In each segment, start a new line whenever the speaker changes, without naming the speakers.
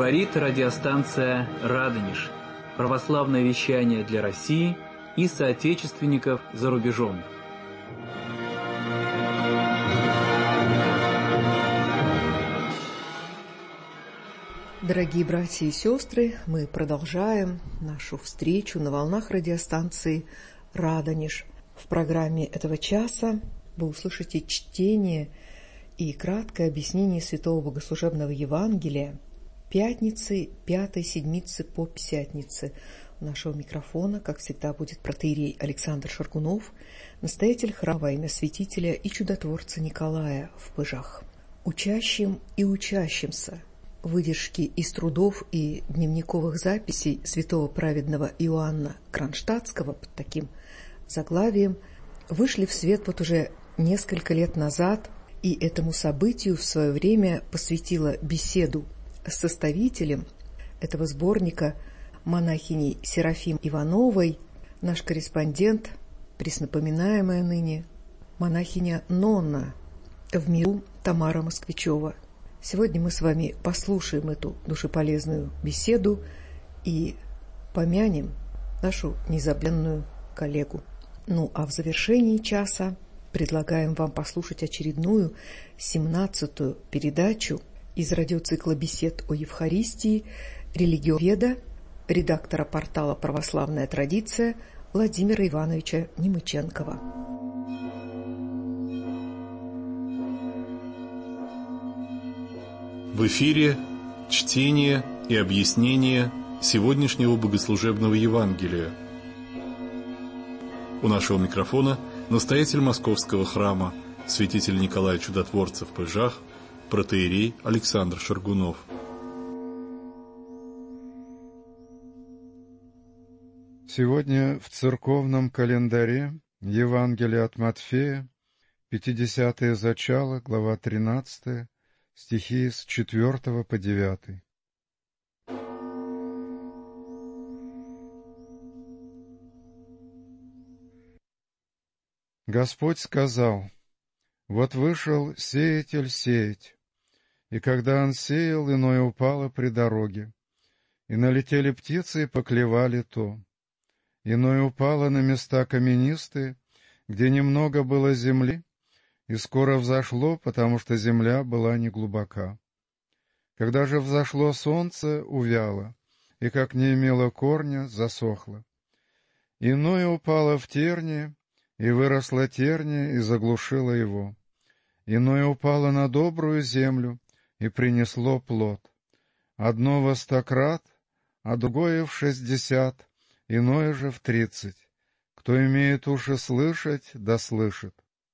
Говорит радиостанция «Радонеж». Православное вещание для России и соотечественников за рубежом.
Дорогие братья и сестры, мы продолжаем нашу встречу на волнах радиостанции «Радонеж». В программе этого часа вы услышите чтение и краткое объяснение Святого Богослужебного Евангелия пятницы, пятой седмицы по Пятидесятнице. У нашего микрофона, как всегда, будет протоиерей Александр Шаргунов, настоятель храма во имя святителя и чудотворца Николая в Пыжах. Учащим и учащимся выдержки из трудов и дневниковых записей святого праведного Иоанна Кронштадтского под таким заглавием вышли в свет вот уже несколько лет назад, и этому событию в свое время посвятила беседу с составителем этого сборника, монахиней Серафим Ивановой, наш корреспондент, преснопоминаемая ныне монахиня Нонна в миру Тамара Москвичева. Сегодня мы с вами послушаем эту душеполезную беседу и помянем нашу незабвенную коллегу. Ну а в завершении часа предлагаем вам послушать очередную 17-ю передачу из радиоцикла бесед о Евхаристии религиоведа, редактора портала «Православная традиция» Владимира Ивановича Немыченкова.
В эфире чтение и объяснение сегодняшнего богослужебного Евангелия. У нашего микрофона настоятель Московского храма, святитель Николай Чудотворца в Пыжах, протоиерей Александр Шаргунов.
Сегодня в церковном календаре Евангелие от Матфея, 50-е зачало, глава 13, стихи с 4 по 9. Господь сказал: «Вот вышел сеятель сеять, и когда он сеял, иное упало при дороге, и налетели птицы и поклевали то. Иное упало на места каменистые, где немного было земли, и скоро взошло, потому что земля была неглубока. Когда же взошло солнце, увяло, и, как не имело корня, засохло. Иное упало в тернии, и выросла терния, и заглушила его. Иное упало на добрую землю, и принесло плод. Одно во 100 крат, а другое в 60, иное же в 30. Кто имеет уши слышать, да слышит».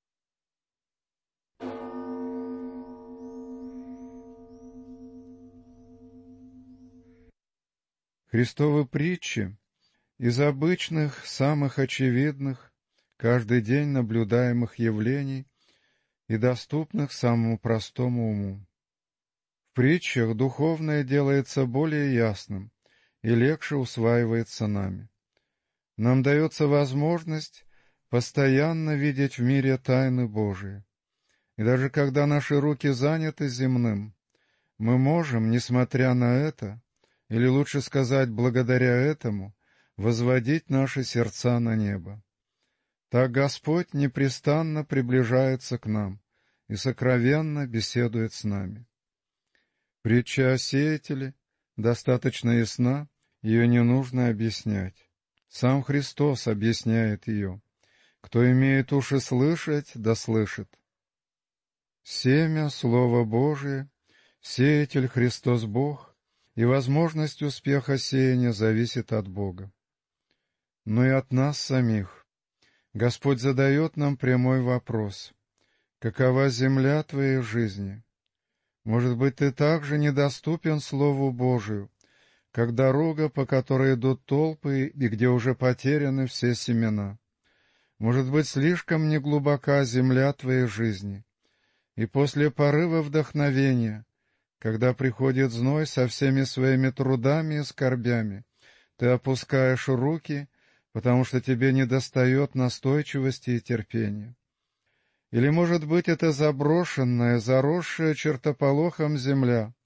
Христовы притчи из обычных, самых очевидных, каждый день наблюдаемых явлений и доступных самому простому уму. В притчах духовное делается более ясным и легче усваивается нами. Нам дается возможность постоянно видеть в мире тайны Божии. И даже когда наши руки заняты земным, мы можем, несмотря на это, или лучше сказать, благодаря этому, возводить наши сердца на небо. Так Господь непрестанно приближается к нам и сокровенно беседует с нами. Притча о сеятеле достаточно ясна, ее не нужно объяснять. Сам Христос объясняет ее. Кто имеет уши слышать, да слышит. Семя — Слово Божие, сеятель — Христос Бог, и возможность успеха сеяния зависит от Бога. Но и от нас самих. Господь задает нам прямой вопрос: какова земля твоей жизни? Может быть, ты также недоступен Слову Божию, как дорога, по которой идут толпы и где уже потеряны все семена. Может быть, слишком неглубока земля твоей жизни, и после порыва вдохновения, когда приходит зной со всеми своими трудами и скорбями, ты опускаешь руки, потому что тебе недостает настойчивости и терпения. Или, может быть, это заброшенная, заросшая чертополохом земля,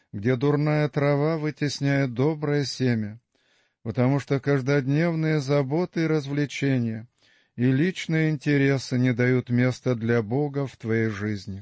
где дурная трава вытесняет доброе семя, потому что каждодневные заботы и развлечения и личные интересы не дают места для Бога в твоей жизни.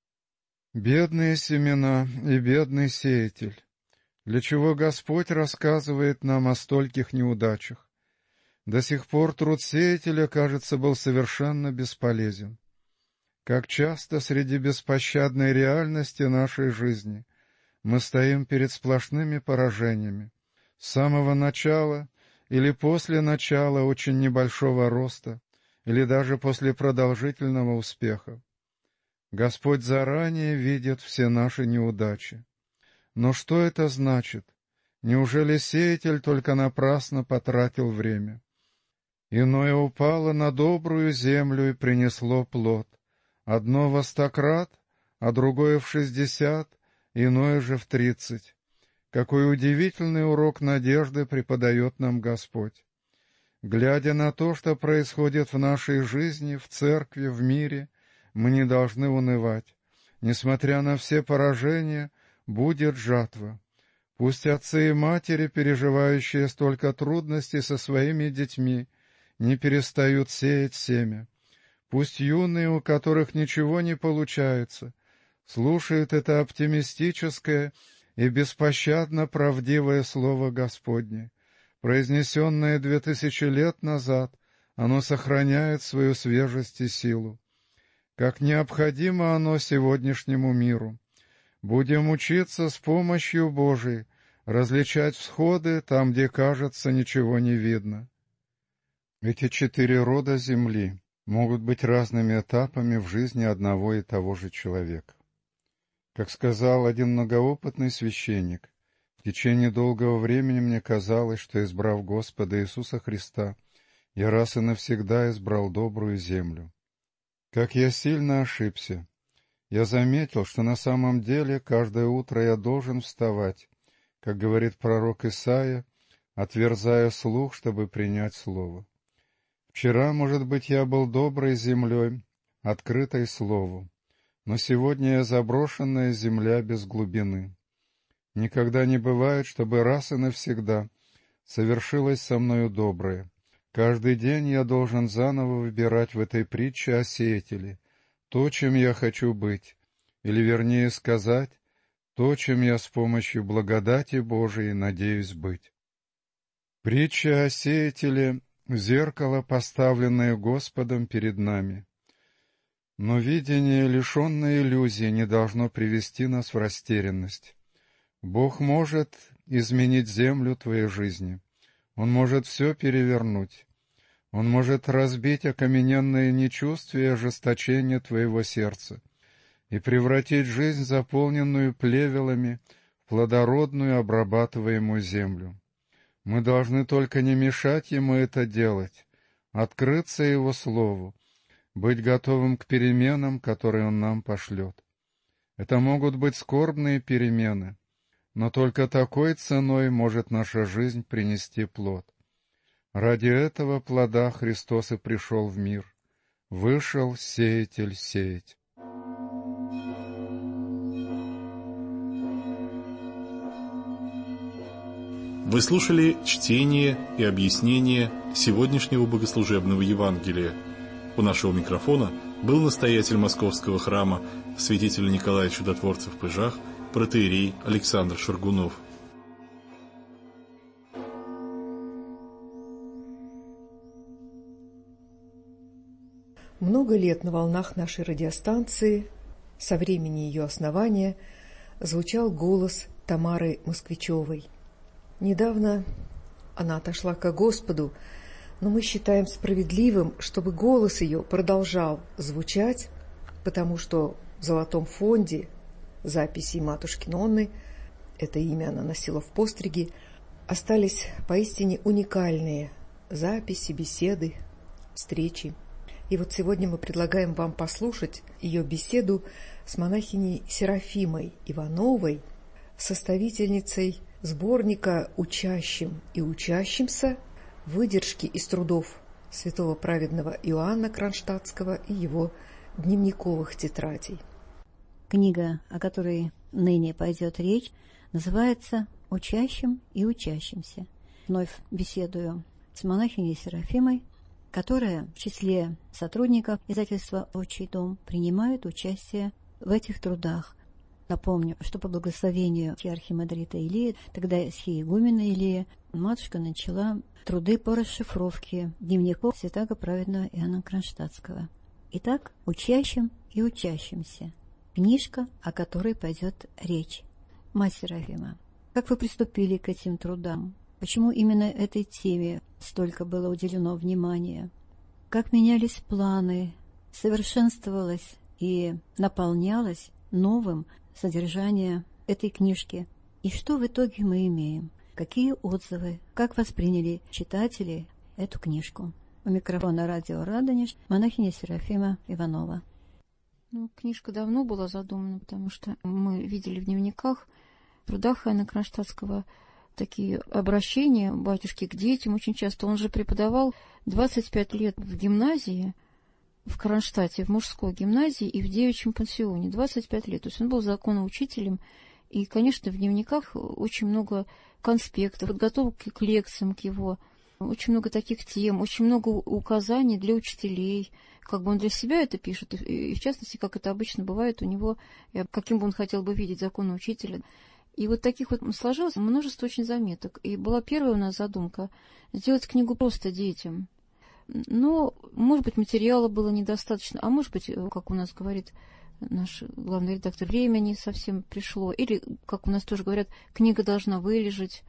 Бедные семена и бедный сеятель, для чего Господь рассказывает нам о стольких неудачах. До сих пор труд сеятеля, кажется, был совершенно бесполезен. Как часто среди беспощадной реальности нашей жизни мы стоим перед сплошными поражениями. С самого начала или после начала очень небольшого роста, или даже после продолжительного успеха. Господь заранее видит все наши неудачи. Но что это значит? Неужели сеятель только напрасно потратил время? Иное упало на добрую землю и принесло плод. Одно во 100 крат, а другое в 60, иное же в 30. Какой удивительный урок надежды преподает нам Господь. Глядя на то, что происходит в нашей жизни, в церкви, в мире, мы не должны унывать. Несмотря на все поражения, будет жатва. Пусть отцы и матери, переживающие столько трудностей со своими детьми, не перестают сеять семя. Пусть юные, у которых ничего не получается, слушают это оптимистическое и беспощадно правдивое слово Господне. Произнесенное 2000 лет назад, оно сохраняет свою свежесть и силу. Как необходимо оно сегодняшнему миру. Будем учиться с помощью Божией различать всходы там, где, кажется, ничего не видно. Эти 4 рода земли могут быть разными этапами в жизни одного и того же человека. Как сказал один многоопытный священник, в течение долгого времени мне казалось, что, избрав Господа Иисуса Христа, я раз и навсегда избрал добрую землю. Как я сильно ошибся! Я заметил, что на самом деле каждое утро я должен вставать, как говорит пророк Исаия, отверзая слух, чтобы принять слово. Вчера, может быть, я был доброй землей, открытой слову, но сегодня я заброшенная земля без глубины. Никогда не бывает, чтобы раз и навсегда совершилось со мною доброе. Каждый день я должен заново выбирать в этой притче о сеятеле то, чем я хочу быть, или, вернее сказать, то, чем я с помощью благодати Божией надеюсь быть. Притча о сеятеле — зеркало, поставленное Господом перед нами. Но видение, лишенное иллюзий, не должно привести нас в растерянность. Бог может изменить землю твоей жизни. Он может все перевернуть. Он может разбить окамененное нечувствие и ожесточение твоего сердца и превратить жизнь, заполненную плевелами, в плодородную обрабатываемую землю. Мы должны только не мешать Ему это делать, открыться Его Слову, быть готовым к переменам, которые Он нам пошлет. Это могут быть скорбные перемены, но только такой ценой может наша жизнь принести плод. Ради этого плода Христос и пришел в мир. Вышел сеятель сеять.
Вы слушали чтение и объяснение сегодняшнего богослужебного Евангелия. У нашего микрофона был настоятель Московского храма святителя Николая Чудотворца в Пыжах, протоиерей Александр Шаргунов.
Много лет на волнах нашей радиостанции, со времени ее основания, звучал голос Тамары Москвичевой. Недавно она отошла ко Господу, но мы считаем справедливым, чтобы голос ее продолжал звучать, потому что в Золотом фонде записей матушки Нонны, это имя она носила в постриге, остались поистине уникальные записи, беседы, встречи. И вот сегодня мы предлагаем вам послушать ее беседу с монахиней Серафимой Ивановой, составительницей сборника «Учащим и учащимся. Выдержки из трудов святого праведного Иоанна Кронштадтского и его дневниковых тетрадей».
Книга, о которой ныне пойдет речь, называется «Учащим и учащимся». Вновь беседую с монахиней Серафимой, которая в числе сотрудников издательства «Отчий дом» принимает участие в этих трудах. Напомню, что по благословению архимандрита Илии, тогда схиегумена Илия, матушка начала труды по расшифровке дневников святаго праведного Иоанна Кронштадтского. Итак, «Учащим и учащимся». Книжка, о которой пойдет речь. Мать Серафима, как вы приступили к этим трудам? Почему именно этой теме столько было уделено внимания? Как менялись планы, совершенствовалось и наполнялось новым содержание этой книжки? И что в итоге мы имеем? Какие отзывы? Как восприняли читатели эту книжку? У микрофона радио «Радонеж» монахиня Серафима Иванова.
Книжка давно была задумана, потому что мы видели в дневниках, в трудах Иоанна Кронштадтского такие обращения батюшки к детям очень часто. Он же преподавал 25 лет в гимназии, в Кронштадте, в мужской гимназии и в девичьем пансионе. 25 лет. То есть он был законоучителем. И, конечно, в дневниках очень много конспектов, подготовки к лекциям к его. Очень много таких тем, очень много указаний для учителей. Как бы он для себя это пишет, и в частности, как это обычно бывает у него, каким бы он хотел бы видеть законоучителя. И вот таких вот сложилось множество очень заметок. И была первая у нас задумка сделать книгу просто детям. Но, может быть, материала было недостаточно, а может быть, как у нас говорит наш главный редактор, времени совсем пришло. Или, как у нас тоже говорят, книга должна вылежать.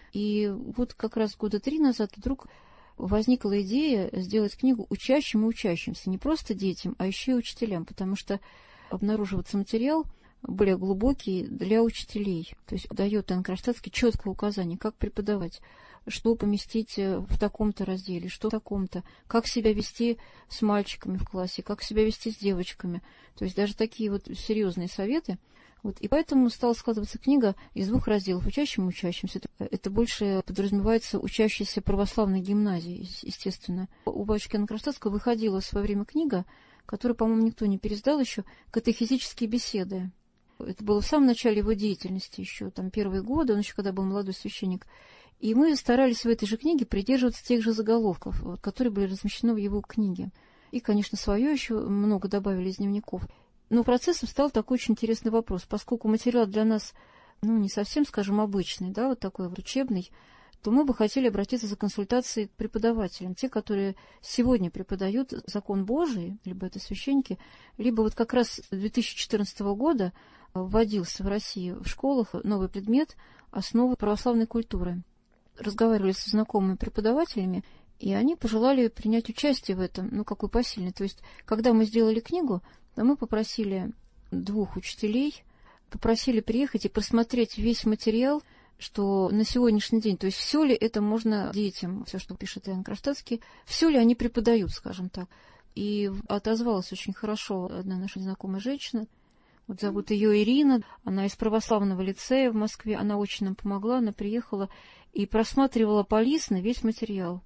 И вот как раз года 3 назад вдруг возникла идея сделать книгу учащим и учащимся. Не просто детям, а еще и учителям, потому что обнаруживается материал более глубокий для учителей. То есть дает Иоанн Кронштадтский четкое указание, как преподавать, что поместить в таком-то разделе, что в таком-то, как себя вести с мальчиками в классе, как себя вести с девочками. То есть даже такие вот серьезные советы. Вот. И поэтому стала складываться книга из 2 разделов: учащим и учащимся. Это больше подразумевается учащиеся православной гимназии, естественно. У батюшки Иоанна Кронштадтского выходила в свое время книга, которую, по-моему, никто не пересдал еще, «Катехизические беседы». Это было в самом начале его деятельности, еще там первые годы, он еще когда был молодой священник. И мы старались в этой же книге придерживаться тех же заголовков, которые были размещены в его книге. И, конечно, свое еще много добавили из дневников. Но процессом стал такой очень интересный вопрос, поскольку материал для нас, не совсем, скажем, обычный, да, вот такой вот учебный, то мы бы хотели обратиться за консультацией к преподавателям, те, которые сегодня преподают закон Божий, либо это священники, либо вот как раз с 2014 года вводился в России в школах новый предмет «Основы православной культуры». Разговаривали со знакомыми преподавателями, и они пожелали принять участие в этом, какой посильный. То есть, когда мы сделали книгу, то мы попросили 2 учителей, попросили приехать и просмотреть весь материал, что на сегодняшний день, то есть все ли это можно детям, все, что пишет Иоанн Кронштадтский, все ли они преподают, скажем так. И отозвалась очень хорошо одна наша знакомая женщина, вот зовут ее Ирина, она из православного лицея в Москве, она очень нам помогла, она приехала и просматривала полистно весь материал.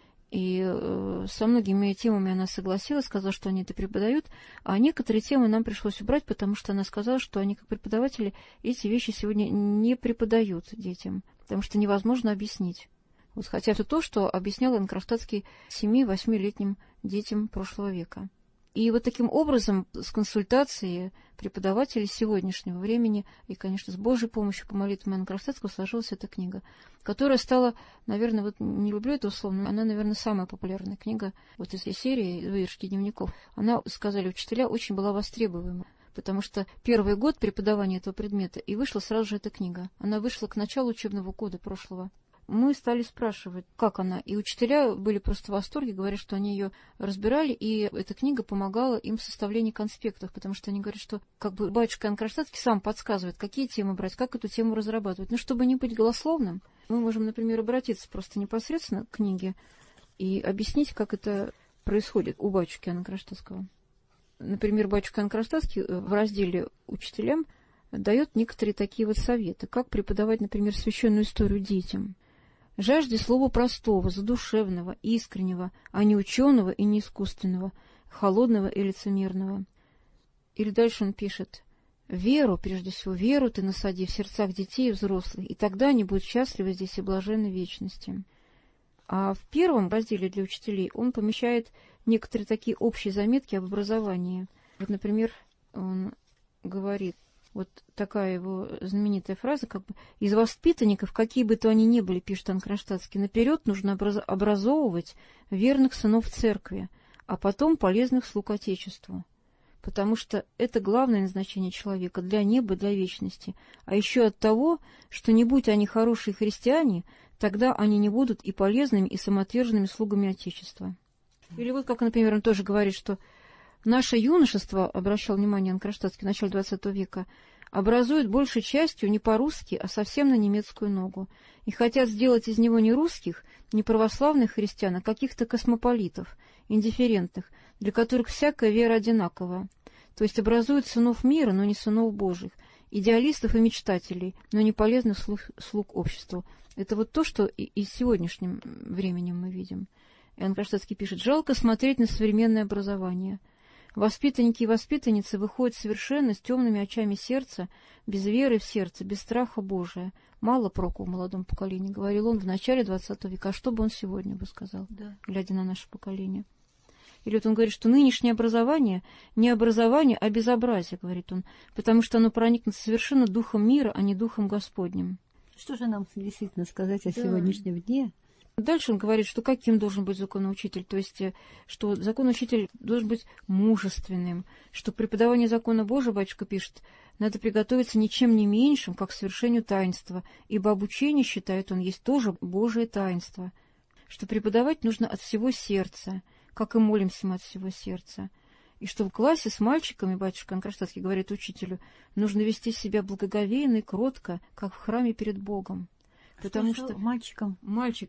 И со многими темами она согласилась, сказала, что они это преподают, а некоторые темы нам пришлось убрать, потому что она сказала, что они, как преподаватели, эти вещи сегодня не преподают детям, потому что невозможно объяснить. Вот, хотя это то, что объяснял Иоанн Кронштадтский 7-8-летним детям прошлого века. И вот таким образом с консультацией преподавателей сегодняшнего времени и, конечно, с Божьей помощью по молитвам Иоанна Кронштадтского сложилась эта книга, которая стала, наверное, вот не люблю это условно, но она, наверное, самая популярная книга вот из серии «Выдержки дневников». Она, сказали учителя, очень была востребуема, потому что первый год преподавания этого предмета, и вышла сразу же эта книга. Она вышла к началу учебного года прошлого. Мы стали спрашивать, как она, и учителя были просто в восторге, говорят, что они ее разбирали, и эта книга помогала им в составлении конспектов, потому что они говорят, что как бы батюшка Иоанн Кронштадтский сам подсказывает, какие темы брать, как эту тему разрабатывать. Но чтобы не быть голословным, мы можем, например, обратиться просто непосредственно к книге и объяснить, как это происходит у батюшки Иоанна Кронштадтского. Например, батюшка Иоанн Кронштадтский в разделе «Учителям» дает некоторые такие вот советы, как преподавать, например, священную историю детям. Жажде слова простого, задушевного, искреннего, а не ученого и не искусственного, холодного и лицемерного. Или дальше он пишет: веру, прежде всего, веру ты насади в сердцах детей и взрослых, и тогда они будут счастливы здесь и блаженны в вечности. А в первом разделе для учителей он помещает некоторые такие общие заметки об образовании. Вот, например, он говорит, вот такая его знаменитая фраза, как бы: «Из воспитанников, какие бы то они ни были, — пишет Кронштадтский, — наперед нужно образовывать верных сынов церкви, а потом полезных слуг Отечеству, потому что это главное назначение человека для неба, для вечности, а еще от того, что не будь они хорошие христиане, тогда они не будут и полезными, и самоотверженными слугами Отечества». Или вот как, например, он тоже говорит, что наше юношество, обращал внимание Кронштадтский в начале XX века, образует большей частью не по-русски, а совсем на немецкую ногу, и хотят сделать из него не русских, не православных христиан, а каких-то космополитов, индифферентных, для которых всякая вера одинакова, то есть образуют сынов мира, но не сынов Божьих, идеалистов и мечтателей, но не полезных слуг обществу. Это вот то, что и сегодняшним временем мы видим. Иоанн Кронштадтский пишет: «Жалко смотреть на современное образование. Воспитанники и воспитанницы выходят совершенно с темными очами сердца, без веры в сердце, без страха Божия. Мало проку в молодом поколении», — говорил он в начале XX века. А что бы он сегодня бы сказал, глядя на наше поколение? Или вот он говорит, что нынешнее образование не образование, а безобразие, говорит он, потому что оно проникнуто совершенно духом мира, а не духом Господним.
Что же нам действительно сказать о сегодняшнем дне?
Дальше он говорит, что каким должен быть законоучитель, то есть, что законоучитель должен быть мужественным, что преподавание закона Божия, батюшка пишет, надо приготовиться ничем не меньшим, как к совершению таинства, ибо обучение, считает он, есть тоже Божие таинство, что преподавать нужно от всего сердца, как и молимся мы от всего сердца, и что в классе с мальчиками, батюшка Кронштадтский говорит учителю, нужно вести себя благоговейно и кротко, как в храме перед Богом. Потому что мальчикам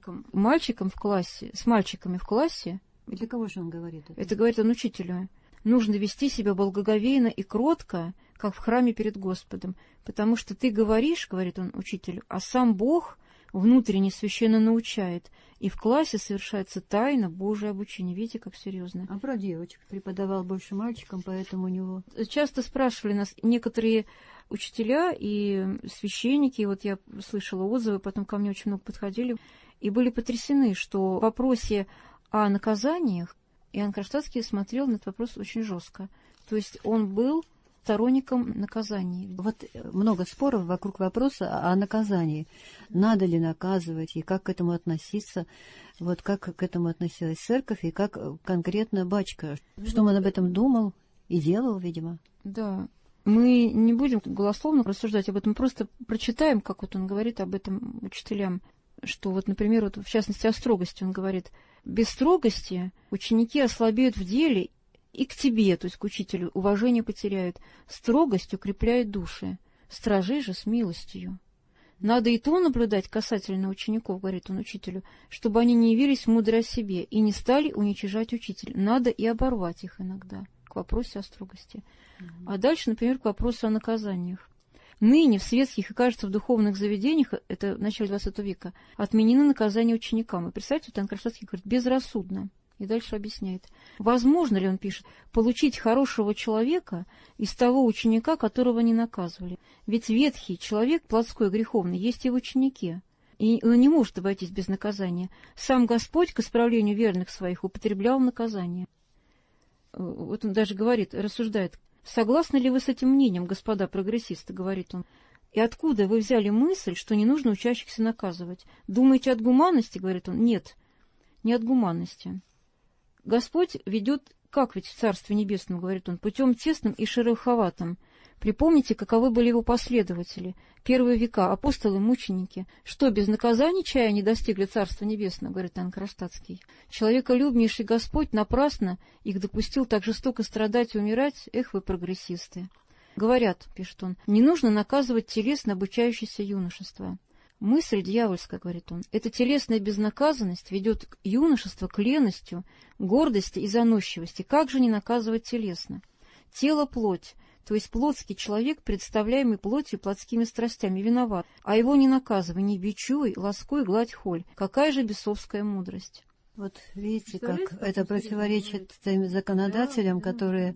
в классе, с мальчиками в классе.
Для кого же он говорит это?
Это говорит он учителю. Нужно вести себя благоговейно и кротко, как в храме перед Господом. Потому что ты говоришь, говорит он учителю, а сам Бог внутренне священно научает. И в классе совершается тайна Божие обучение. Видите, как серьезно.
А про девочек преподавал больше мальчикам, поэтому у него...
Часто спрашивали нас некоторые учителя и священники, и вот я слышала отзывы, потом ко мне очень много подходили, и были потрясены, что в вопросе о наказаниях Иоанн Кронштадтский смотрел на этот вопрос очень жестко. То есть он был сторонником наказаний.
Вот много споров вокруг вопроса о наказании. Надо ли наказывать, и как к этому относиться, вот как к этому относилась церковь, и как конкретно батюшка. Что он об этом думал и делал, видимо.
Да. Мы не будем голословно рассуждать об этом, просто прочитаем, как вот он говорит об этом учителям, что вот, например, вот в частности о строгости он говорит: без строгости ученики ослабеют в деле и к тебе, то есть к учителю, уважение потеряют. Строгость укрепляет души, стражи же с милостью. Надо и то наблюдать касательно учеников, говорит он учителю, чтобы они не явились мудры о себе и не стали уничижать учителя. Надо и оборвать их иногда, к вопросу о строгости. А дальше, например, к вопросу о наказаниях. Ныне в светских и, кажется, в духовных заведениях, это в начале XX века, отменены наказания ученикам. И представьте, Иоанн Кронштадтский говорит, безрассудно. И дальше объясняет. Возможно ли, он пишет, получить хорошего человека из того ученика, которого не наказывали? Ведь ветхий человек, плотской, греховный, есть и в ученике. И он не может обойтись без наказания. Сам Господь к исправлению верных своих употреблял наказание. Вот он даже говорит, рассуждает. Согласны ли вы с этим мнением, господа прогрессисты, говорит он. И откуда вы взяли мысль, что не нужно учащихся наказывать? Думаете от гуманности, говорит он? Нет, не от гуманности. Господь ведет, как ведь в Царстве Небесном, говорит он, путем тесным и шероховатым. Припомните, каковы были его последователи, первые века, апостолы, мученики. Что, без наказаний чая не достигли Царства Небесного, говорит Иоанн Кронштадтский. Человеколюбнейший Господь напрасно их допустил так жестоко страдать и умирать, эх вы прогрессисты. Говорят, пишет он, не нужно наказывать телесно обучающееся юношество. Мысль дьявольская, говорит он, эта телесная безнаказанность ведет юношество к лености, гордости и заносчивости. Как же не наказывать телесно? Тело — плоть, то есть плотский человек, представляемый плотью и плотскими страстями, виноват, а его не наказывай, не бичуй, ласкуй, гладь, холь. Какая же бесовская мудрость!
Вот видите, как это противоречит тем законодателям, которые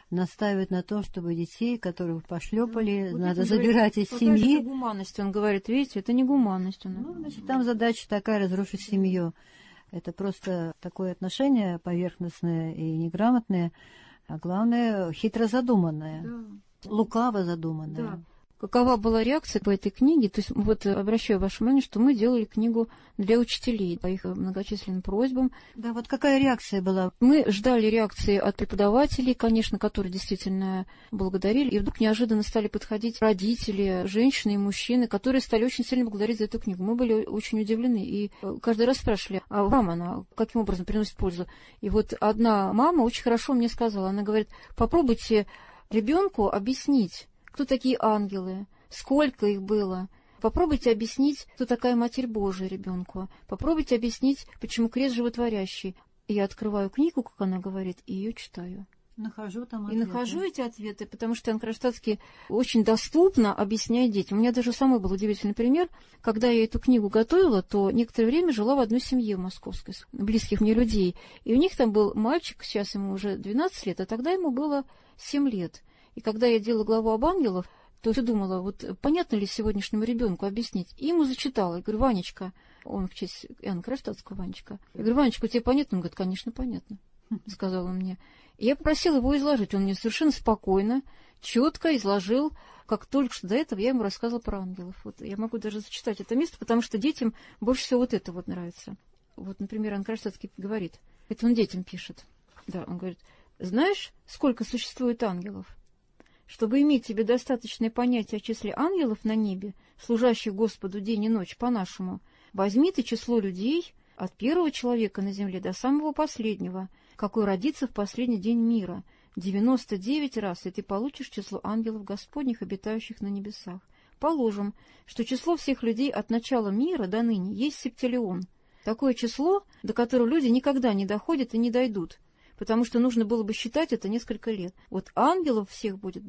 настаивает на том, чтобы детей, которых пошлепали,
Вот
надо
это
забирать из
какая же
семьи.
это гуманность, он говорит, видите, это не гуманность.
Ну, значит, там задача такая — разрушить семью. Это просто такое отношение поверхностное и неграмотное, а главное, хитро задуманное, лукаво задуманное.
Да. Какова была реакция по этой книге? То есть, вот обращаю ваше внимание, что мы делали книгу для учителей по их многочисленным просьбам.
Да, вот какая реакция была?
Мы ждали реакции от преподавателей, конечно, которые действительно благодарили. И вдруг неожиданно стали подходить родители, женщины и мужчины, которые стали очень сильно благодарить за эту книгу. Мы были очень удивлены и каждый раз спрашивали, а вам она каким образом приносит пользу? И вот одна мама очень хорошо мне сказала, она говорит, попробуйте ребенку объяснить, кто такие ангелы, сколько их было. Попробуйте объяснить, кто такая Матерь Божия ребенку. Попробуйте объяснить, почему крест животворящий. И я открываю книгу, как она говорит, и ее читаю.
Нахожу там
И
ответы.
нахожу эти ответы, потому что Иоанн Кронштадтский очень доступно объясняет детям. У меня даже самый был удивительный пример. Когда я эту книгу готовила, то некоторое время жила в одной семье московской, близких мне людей. И у них там был мальчик, сейчас ему уже 12 лет, а тогда ему было 7 лет. И когда я делала главу об ангелах, то я думала, вот понятно ли сегодняшнему ребенку объяснить? И ему зачитала. Я говорю, Ванечка, он в честь Иоанна Кронштадтского, Ванечка. Я говорю, Ванечка, тебе понятно? Он говорит, конечно, понятно, сказал он мне. И я попросила его изложить. Он мне совершенно спокойно, четко изложил, как только что до этого я ему рассказывала про ангелов. Вот я могу даже зачитать это место, потому что детям больше всего вот это вот нравится. Вот, например, Иоанн Кронштадтский говорит, это он детям пишет. Да, он говорит, знаешь, сколько существует ангелов? Чтобы иметь себе достаточное понятие о числе ангелов на небе, служащих Господу день и ночь по-нашему, возьми ты число людей от первого человека на земле до самого последнего, какой родится в последний день мира, 99 раз, и ты получишь число ангелов Господних, обитающих на небесах. Положим, что число всех людей от начала мира до ныне есть септиллион. Такое число, до которого люди никогда не доходят и не дойдут, потому что нужно было бы считать это несколько лет. Вот ангелов всех будет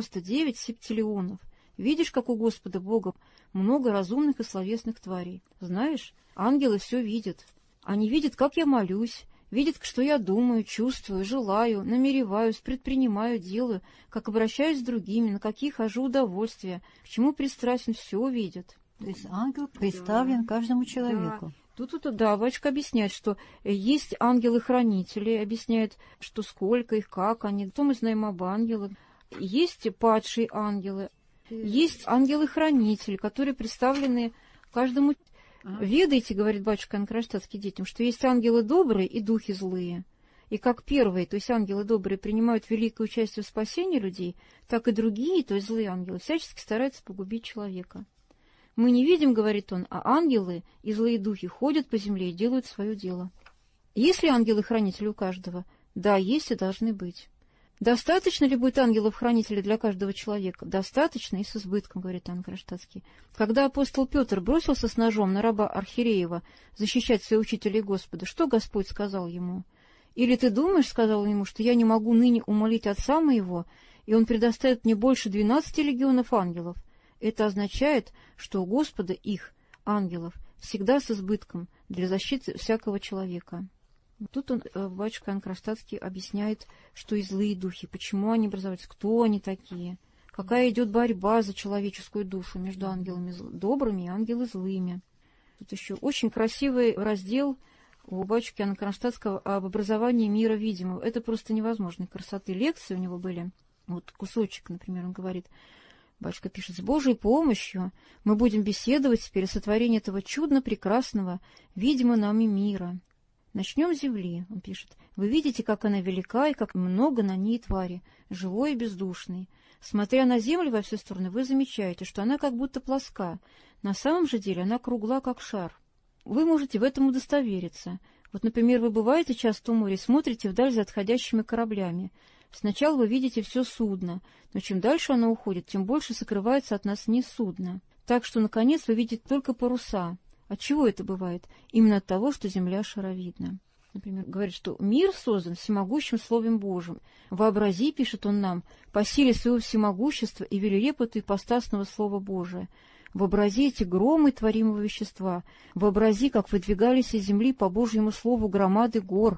99 септиллионов. Видишь, как у Господа Бога много разумных и словесных тварей. Знаешь, ангелы все видят. Они видят, как я молюсь, видят, что я думаю, чувствую, желаю, намереваюсь, предпринимаю, делаю, как обращаюсь с другими, на какие хожу удовольствия, к чему пристрастен, все видят.
То есть ангел представлен каждому человеку.
Тут, да, батюшка объясняет, что есть ангелы-хранители, объясняет, что сколько их, как они. То мы знаем об ангелах. Есть падшие ангелы, есть ангелы-хранители, которые представлены каждому. Ведайте, говорит батюшка Иоанн Кронштадтский детям, что есть ангелы добрые и духи злые. И как первые, то есть ангелы добрые, принимают великое участие в спасении людей, так и другие, то есть злые ангелы, всячески стараются погубить человека. Мы не видим, говорит он, а ангелы и злые духи ходят по земле и делают свое дело. Есть ли ангелы-хранители у каждого? Да, есть и должны быть. Достаточно ли будет ангелов-хранителей для каждого человека? Достаточно и с избытком, говорит Иоанн Кронштадтский. Когда апостол Петр бросился с ножом на раба Архиреева защищать своего учителя и Господа, что Господь сказал ему? «Или ты думаешь, — сказал он ему, — что я не могу ныне умолить Отца моего, и он предоставит мне больше 12 легионов ангелов?» Это означает, что у Господа их, ангелов, всегда с избытком для защиты всякого человека. Тут он, батюшка Иоанн Кронштадтский, объясняет, что и злые духи, почему они образовались, кто они такие, какая идет борьба за человеческую душу между ангелами добрыми и ангелами злыми. Тут еще очень красивый раздел у батюшки Иоанна Кронштадтского об образовании мира видимого. Это просто невозможной красоты лекции у него были. Вот кусочек, например, он говорит... Батюшка пишет, с Божьей помощью мы будем беседовать теперь о сотворении этого чудно-прекрасного, видимо нами мира. Начнем с земли, он пишет. Вы видите, как она велика и как много на ней твари, живой и бездушной. Смотря на землю во все стороны, вы замечаете, что она как будто плоска. На самом же деле она кругла, как шар. Вы можете в этом удостовериться. Вот, например, вы бываете часто у моря, смотрите вдаль за отходящими кораблями. Сначала вы видите все судно, но чем дальше оно уходит, тем больше сокрывается от нас низ судна. Так что, наконец, вы видите только паруса. От чего это бывает? Именно от того, что земля шаровидна. Например, говорит, что мир создан всемогущим Словом Божьим. Вообрази, пишет он нам, по силе своего всемогущества и велерепоту ипостасного Слова Божия. Вообрази эти громы творимого вещества. Вообрази, как выдвигались из земли по Божьему Слову громады гор,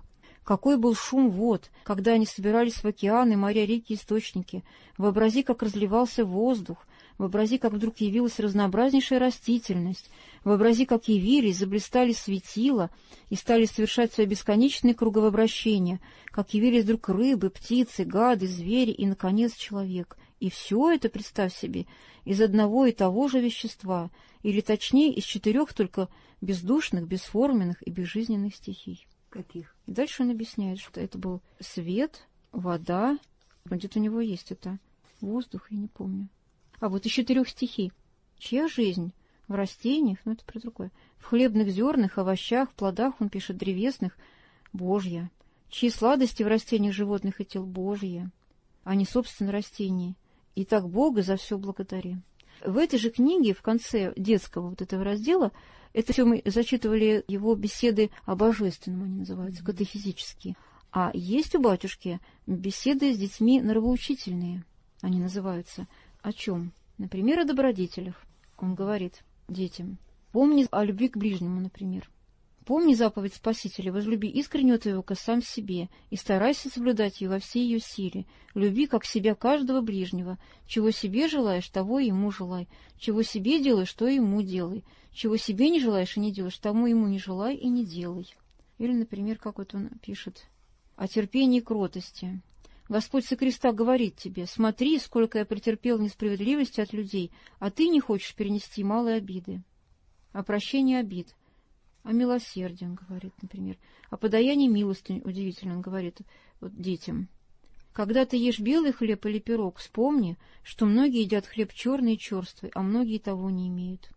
Какой был шум вод, когда они собирались в океаны, моря, реки, источники. Вообрази, как разливался воздух. Вообрази, как вдруг явилась разнообразнейшая растительность. Вообрази, как явились, заблистали светила и стали совершать свои бесконечные круговообращения, как явились вдруг рыбы, птицы, гады, звери и, наконец, человек. И все это, представь себе, из одного и того же вещества, или, точнее, из 4 только бездушных, бесформенных и безжизненных стихий.
Каких?
И дальше он объясняет, что это был свет, вода, где-то у него есть это, воздух, я не помню. А вот из 4 стихий. Чья жизнь? В растениях, это про другое. В хлебных зернах, овощах, плодах, он пишет, древесных, Божья. Чьи сладости в растениях животных и тел? Божья, а не собственно растений. И так Бога за все благодари. В этой же книге, в конце детского вот этого раздела, это все мы зачитывали его беседы о божественном, они называются, катехизические. А есть у батюшки беседы с детьми нравоучительные, они называются. О чем? Например, о добродетелях. Он говорит детям: помни о любви к ближнему, например. Помни заповедь Спасителя: возлюби искренне твоего ко сам себе, и старайся соблюдать ее во всей ее силе. Люби как себя каждого ближнего. Чего себе желаешь, того и ему желай. Чего себе делаешь, то и ему делай. Чего себе не желаешь и не делаешь, тому ему не желай и не делай. Или, например, как вот он пишет о терпении и кротости. Господь со креста говорит тебе: смотри, сколько я претерпел несправедливости от людей, а ты не хочешь перенести малые обиды. О прощении обид. О милосердии, он говорит, например. О подаянии милостынь, удивительно, он говорит вот детям. Когда ты ешь белый хлеб или пирог, вспомни, что многие едят хлеб черный и черствый, а многие того не имеют.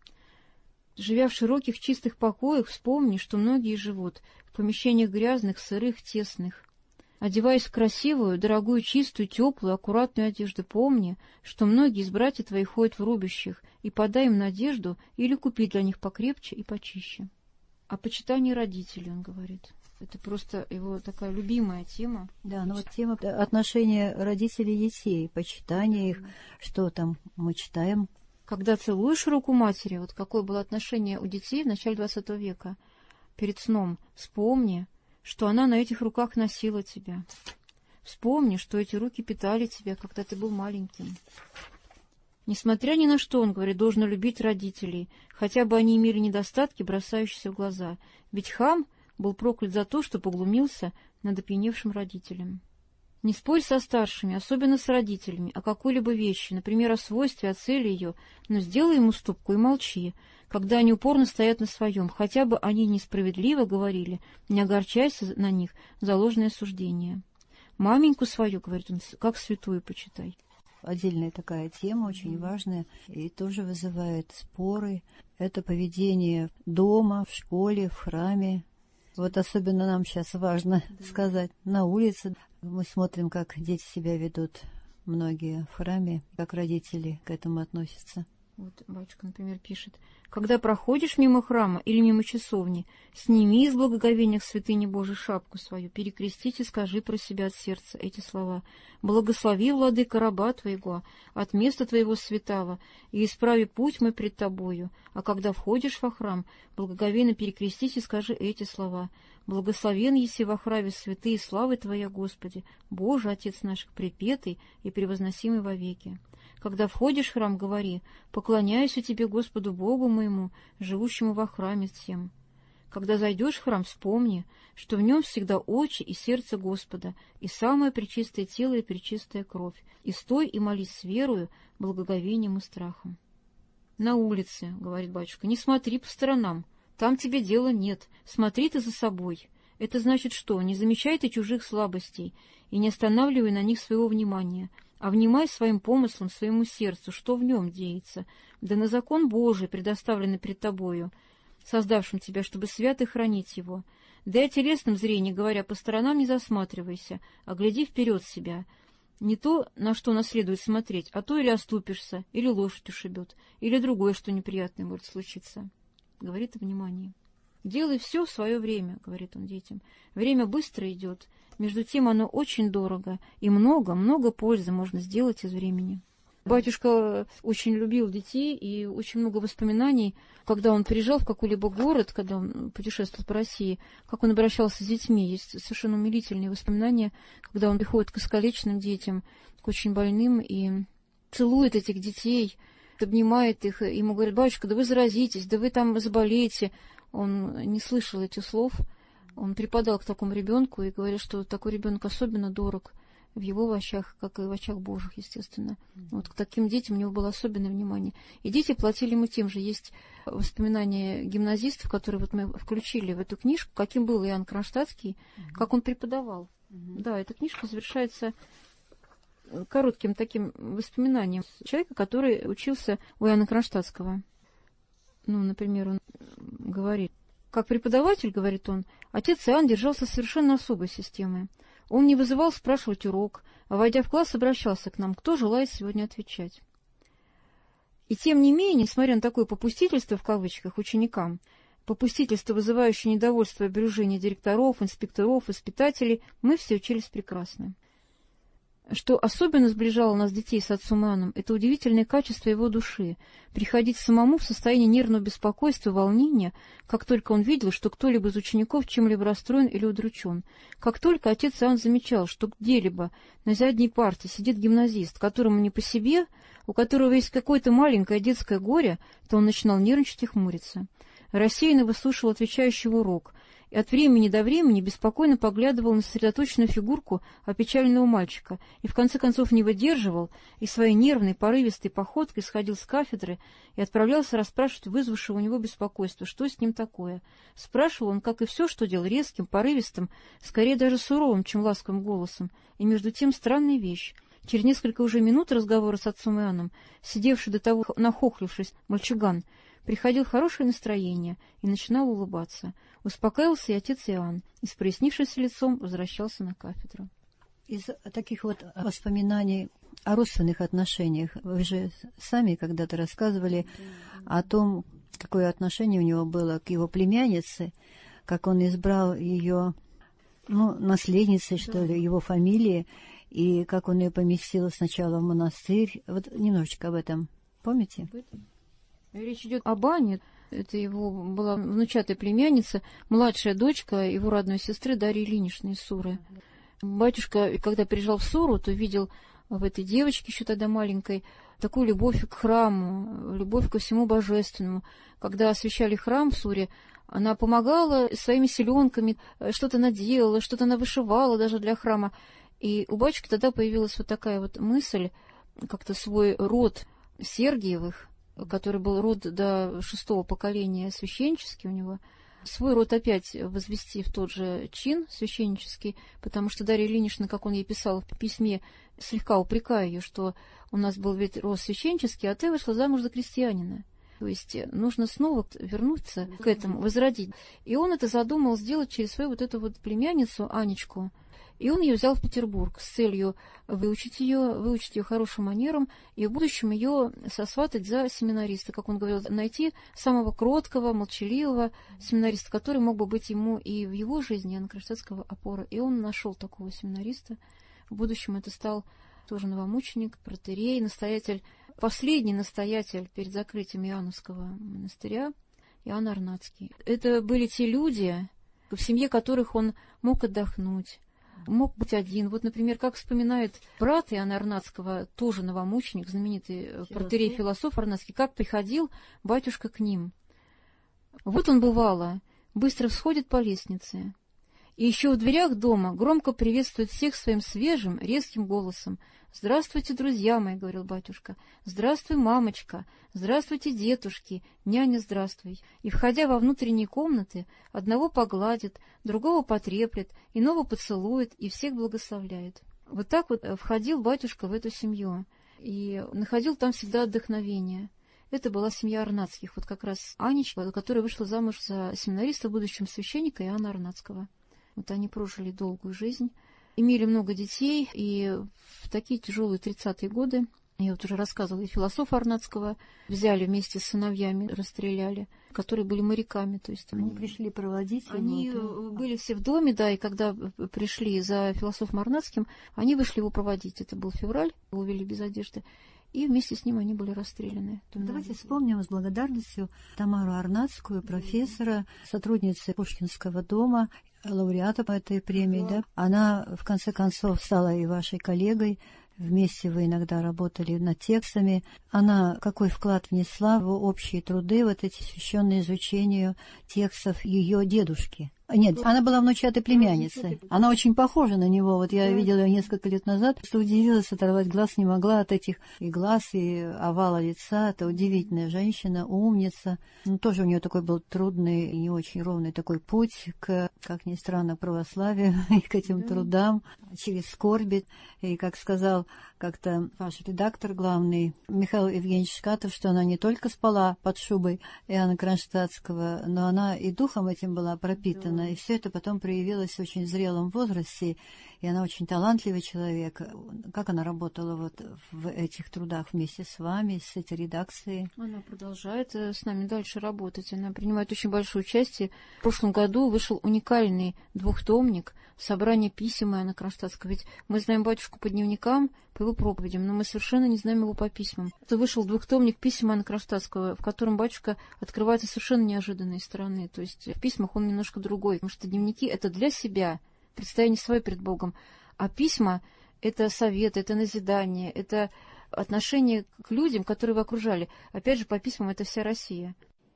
Живя в широких чистых покоях, вспомни, что многие живут в помещениях грязных, сырых, тесных. Одеваясь в красивую, дорогую, чистую, теплую, аккуратную одежду, помни, что многие из братьев твоих ходят в рубящих, и подай им надежду или купи для них покрепче и почище. О почитании родителей, он говорит. Это просто его такая любимая тема.
Да, ну вот тема отношения родителей и детей, почитание их, что там мы читаем.
Когда целуешь руку матери, вот какое было отношение у детей в начале XX века, перед сном, вспомни, что она на этих руках носила тебя. Вспомни, что эти руки питали тебя, когда ты был маленьким. Несмотря ни на что, он говорит, должен любить родителей, хотя бы они имели недостатки, бросающиеся в глаза. Ведь хам был проклят за то, что поглумился над опьяневшим родителем. Не спорь со старшими, особенно с родителями, о какой-либо вещи, например, о свойстве, о цели ее, но сделай им уступку и молчи, когда они упорно стоят на своем, хотя бы они несправедливо говорили, не огорчайся на них за ложное суждение. Маменьку свою, говорит он, как святую почитай.
Отдельная такая тема, очень важная, и тоже вызывает споры. Это поведение дома, в школе, в храме. Вот особенно нам сейчас важно сказать на улице. Мы смотрим, как дети себя ведут, многие в храме, как родители к этому относятся.
Вот батюшка, например, пишет: когда проходишь мимо храма или мимо часовни, сними из благоговения к святыне Божией шапку свою, перекрестись и скажи про себя от сердца эти слова: «Благослови, владыка, раба твоего, от места твоего святого, и исправи путь мой пред тобою». А когда входишь во храм, благоговейно перекрестись и скажи эти слова: «Благословен еси во храме святые славы Твоя, Господи, Боже, Отец наш, припетый и превозносимый вовеки». Когда входишь в храм, говори: «Поклоняюсь Тебе, Господу Богу моему, живущему во храме всем». Когда зайдешь в храм, вспомни, что в нем всегда очи и сердце Господа, и самое пречистое тело и пречистая кровь, и стой и молись с верою, благоговением и страхом. На улице, говорит батюшка, не смотри по сторонам, там тебе дела нет, смотри ты за собой. Это значит что? Не замечай ты чужих слабостей и не останавливай на них своего внимания, а внимай своим помыслом, своему сердцу, что в нем деется, да на закон Божий, предоставленный пред тобою, создавшим тебя, чтобы свято хранить его. Да и о телесном зрении, говоря, по сторонам не засматривайся, а гляди вперед себя. Не то, на что нас следует смотреть, а то или оступишься, или лошадь ушибет, или другое, что неприятное может случиться. Говорит о внимании. «Делай все в свое время», — говорит он детям. «Время быстро идет, между тем оно очень дорого, и много-много пользы можно сделать из времени». Батюшка очень любил детей, и очень много воспоминаний, когда он приезжал в какой-либо город, когда он путешествовал по России, как он обращался с детьми. Есть совершенно умилительные воспоминания, когда он приходит к искалеченным детям, к очень больным, и целует этих детей, обнимает их, и ему говорят: батюшка, да вы заразитесь, да вы там заболеете. Он не слышал этих слов, он припадал к такому ребенку и говорил, что такой ребенок особенно дорог в его очах, как и в очах Божьих, естественно. Вот к таким детям у него было особенное внимание. И дети платили ему тем же. Есть воспоминания гимназистов, которые вот мы включили в эту книжку, каким был Иоанн Кронштадтский, как он преподавал. Да, эта книжка завершается коротким таким воспоминанием человека, который учился у Иоанна Кронштадтского. Ну, например, он говорит: как преподаватель, говорит он, отец Иоанн держался совершенно особой системы. Он не вызывал спрашивать урок, а, войдя в класс, обращался к нам: кто желает сегодня отвечать. И тем не менее, несмотря на такое попустительство, в кавычках, ученикам, попустительство, вызывающее недовольство и обижение директоров, инспекторов, воспитателей, мы все учились прекрасно. Что особенно сближало нас, детей, с отцом Иоанном, это удивительное качество его души — приходить самому в состояние нервного беспокойства, волнения, как только он видел, что кто-либо из учеников чем-либо расстроен или удручен. Как только отец Иоанн замечал, что где-либо на задней парте сидит гимназист, которому не по себе, у которого есть какое-то маленькое детское горе, то он начинал нервничать и хмуриться. Рассеянно выслушивал отвечающий урок и от времени до времени беспокойно поглядывал на сосредоточенную фигурку опечаленного мальчика и в конце концов не выдерживал и своей нервной, порывистой походкой сходил с кафедры и отправлялся расспрашивать вызвавшего у него беспокойство, что с ним такое. Спрашивал он, как и все, что делал, резким, порывистым, скорее даже суровым, чем ласковым голосом, и между тем странная вещь. Через несколько уже минут разговора с отцом Иоанном, сидевший до того нахохлившись мальчуган, приходил хорошее настроение и начинал улыбаться. Успокаивался и отец Иоанн, и с прояснившимся лицом возвращался на кафедру.
Из таких вот воспоминаний о родственных отношениях вы же сами когда-то рассказывали о том, какое отношение у него было к его племяннице, как он избрал ее, наследницей, что ли, его фамилии, и как он ее поместил сначала в монастырь. Вот немножечко об этом помните?
Речь идет об Ане. Это его была внучатая племянница, младшая дочка его родной сестры Дарьи Ильиничны из Суры. Батюшка, когда приезжал в Суру, то видел в этой девочке, еще тогда маленькой, такую любовь к храму, любовь ко всему божественному. Когда освящали храм в Суре, она помогала своими силенками, что-то она делала, что-то она вышивала даже для храма. И у батюшки тогда появилась вот такая вот мысль, как-то свой род Сергиевых, который был род до 6-го поколения священнический у него, свой род опять возвести в тот же чин священнический, потому что Дарья Ильинична, как он ей писал в письме, слегка упрекая ее, что у нас был ведь род священческий, а ты вышла замуж за крестьянина. То есть нужно снова вернуться к этому, возродить. И он это задумал сделать через свою вот эту вот племянницу Анечку. И он ее взял в Петербург с целью выучить ее хорошим манерам и в будущем ее сосватать за семинариста, как он говорил, найти самого кроткого, молчаливого семинариста, который мог бы быть ему и в его жизни Иоанна Кронштадтского опора. И он нашел такого семинариста. В будущем это стал тоже новомученик, протоиерей, настоятель, последний настоятель перед закрытием Иоанновского монастыря, Иоанн Арнатский. Это были те люди, в семье которых он мог отдохнуть, мог быть один. Вот, например, как вспоминает брат Иоанна Арнатского, тоже новомученик, знаменитый протоиерей-философ Арнатский, как приходил батюшка к ним. Вот он, бывало, быстро всходит по лестнице, и еще в дверях дома громко приветствует всех своим свежим, резким голосом. «Здравствуйте, друзья мои», — говорил батюшка. «Здравствуй, мамочка! Здравствуйте, дедушки! Няня, здравствуй!» И, входя во внутренние комнаты, одного погладит, другого потреплет, иного поцелует и всех благословляет. Вот так вот входил батюшка в эту семью и находил там всегда отдохновение. Это была семья Арнатских, вот как раз Анечка, которая вышла замуж за семинариста, в будущем священника Иоанна Арнатского. Вот они прожили долгую жизнь, имели много детей, и в такие тяжелые 30-е годы, я вот уже рассказывала, и философа Арнатского взяли вместе с сыновьями, расстреляли, которые были моряками. То есть
они пришли проводить его.
Они были все в доме, да, и когда пришли за философом Арнатским, они вышли его проводить. Это был февраль, его увели без одежды. и вместе с ним они были расстреляны.
Давайте вспомним с благодарностью Тамару Арнацкую, профессора, сотрудницы Пушкинского дома, лауреата по этой премии. Да? Она, в конце концов, стала и вашей коллегой. Вместе вы иногда работали над текстами. Она какой вклад внесла в общие труды, вот эти посвященные изучению текстов ее дедушки? Нет, она была внучатой племянницей. Она очень похожа на него. Вот я видела ее несколько лет назад, что удивилась, оторвать глаз не могла от этих и глаз, и овала лица. Это удивительная женщина, умница. Ну, тоже у нее такой был трудный и не очень ровный такой путь к, как ни странно, православию и к этим трудам через скорби. И, как сказал как-то ваш редактор главный Михаил Евгеньевич Шкатов, что она не только спала под шубой Иоанна Кронштадтского, но она и духом этим была пропитана. И все это потом проявилось в очень зрелом возрасте, и она очень талантливый человек. Как она работала вот в этих трудах вместе с вами, с этой редакцией?
Она продолжает с нами дальше работать. Она принимает очень большое участие. В прошлом году вышел уникальный двухтомник «Собрание писем Иоанна Кронштадтского». Ведь мы знаем батюшку по дневникам, по его проповедям, но мы совершенно не знаем его по письмам. Это вышел двухтомник писем Иоанна Кронштадтского, в котором батюшка открывается совершенно неожиданные стороны. То есть в письмах он немножко другой, потому что дневники — это для себя, предстояние свое перед Богом, а письма — это совет, это назидание, это отношение к людям, которые его окружали. Опять же, по письмам это вся Россия.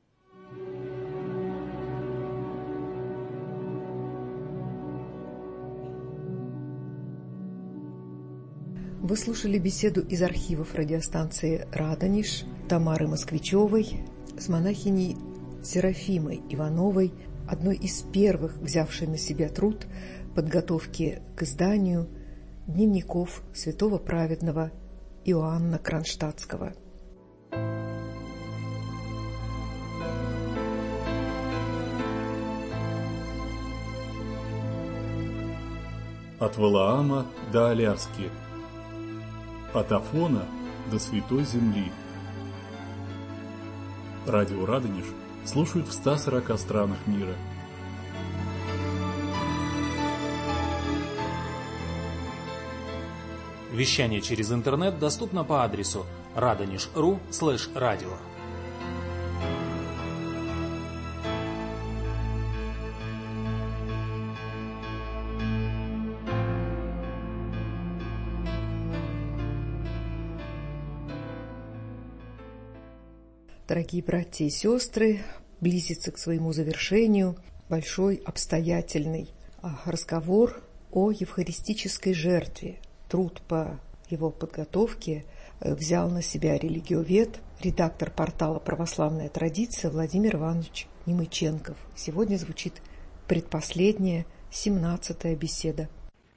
Вы слушали беседу из архивов радиостанции «Радонеж» Тамары Москвичевой с монахиней Серафимой Ивановой, одной из первых, взявшей на себя труд подготовки к изданию дневников святого праведного Иоанна Кронштадтского.
От Валаама до Аляски, от Афона до Святой Земли. Радио Радонеж слушают в 140 странах мира.
Вещание через интернет доступно по адресу radonezh.ru/радио.
Дорогие братья и сестры, близится к своему завершению большой обстоятельный разговор о евхаристической жертве. Труд по его подготовке взял на себя религиовед, редактор портала «Православная традиция» Владимир Иванович Немыченков. Сегодня звучит предпоследняя, 17-я беседа.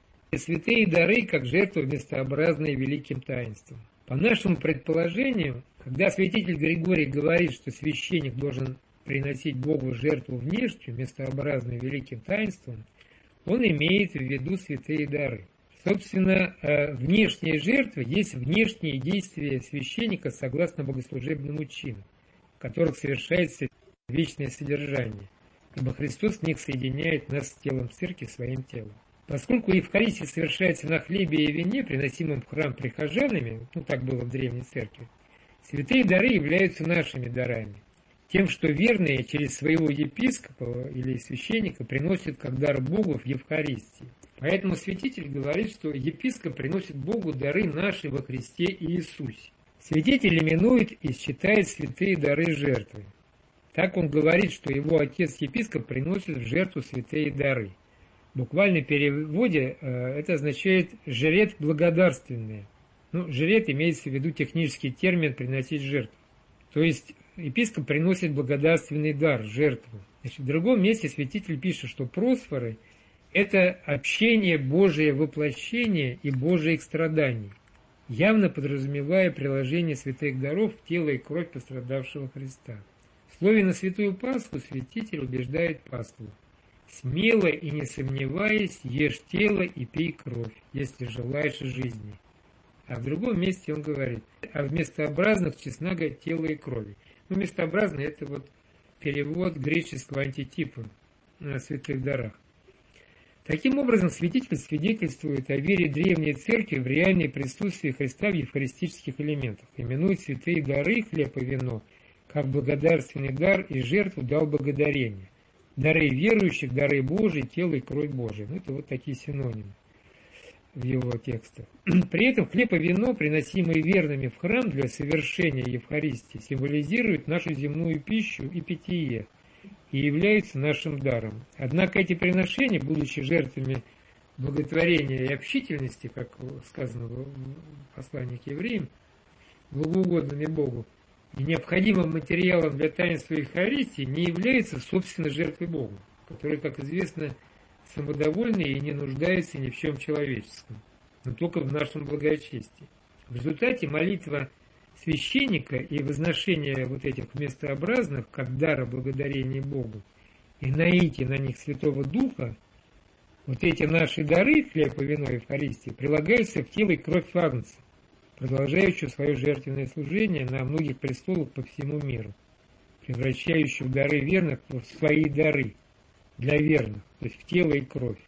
Святые дары как жертвы вместообразные великим таинством. По нашему предположению, когда святитель Григорий говорит, что священник должен приносить Богу жертву внешнюю, вместообразную великим таинством, он имеет в виду святые дары. Собственно, внешняя жертва есть внешние действия священника согласно богослужебному чину, в которых совершается вечное содержание, ибо Христос в них соединяет нас с телом церкви своим телом. Поскольку Евхаристия совершается на хлебе и вине, приносимом в храм прихожанами, так было в Древней Церкви, святые дары являются нашими дарами, тем, что верные через своего епископа или священника приносят как дар Богу в Евхаристии. Поэтому святитель говорит, что епископ приносит Богу дары наши во Христе Иисусе. Святитель именует и считает святые дары жертвой. Так он говорит, что его отец-епископ приносит в жертву святые дары. В буквальном переводе это означает «жрет благодарственное». Жрет имеется в виду технический термин «приносить жертву». То есть епископ приносит благодарственный дар, жертву. В другом месте святитель пишет, что просфоры – это общение Божие воплощения и Божиих страданий, явно подразумевая приложение святых даров в тело и кровь пострадавшего Христа. В слове на Святую Пасху святитель убеждает паству: «Смело и не сомневаясь, ешь тело и пей кровь, если желаешь жизни». А в другом месте он говорит: «А вместообразных честного тела и крови». Вместообразный – это перевод греческого антитипа на святых дарах. Таким образом, святитель свидетельствует о вере древней церкви в реальное присутствие Христа в евхаристических элементах, именует святые дары, хлеб и вино, как благодарственный дар и жертву дал благодарение. Дары верующих, дары Божии, тело и кровь Божия. Это вот такие синонимы в его текстах. При этом хлеб и вино, приносимые верными в храм для совершения Евхаристии, символизируют нашу земную пищу и питье и являются нашим даром. Однако эти приношения, будучи жертвами благотворения и общительности, как сказано в послании к евреям, благоугодными Богу, и необходимым материалом для таинства Евхаристии, не являются собственной жертвой Богу, который, как известно, самодовольный и не нуждается ни в чем человеческом, но только в нашем благочестии. В результате молитва священника и возношение вот этих вместообразных, как дара благодарения Богу, и наитие на них Святого Духа, вот эти наши дары, хлеб и вино Евхаристии, прилагаются в тело и кровь Агнца, продолжающего свое жертвенное служение на многих престолах по всему миру, превращающего дары верных в свои дары для верных, то есть в тело и кровь.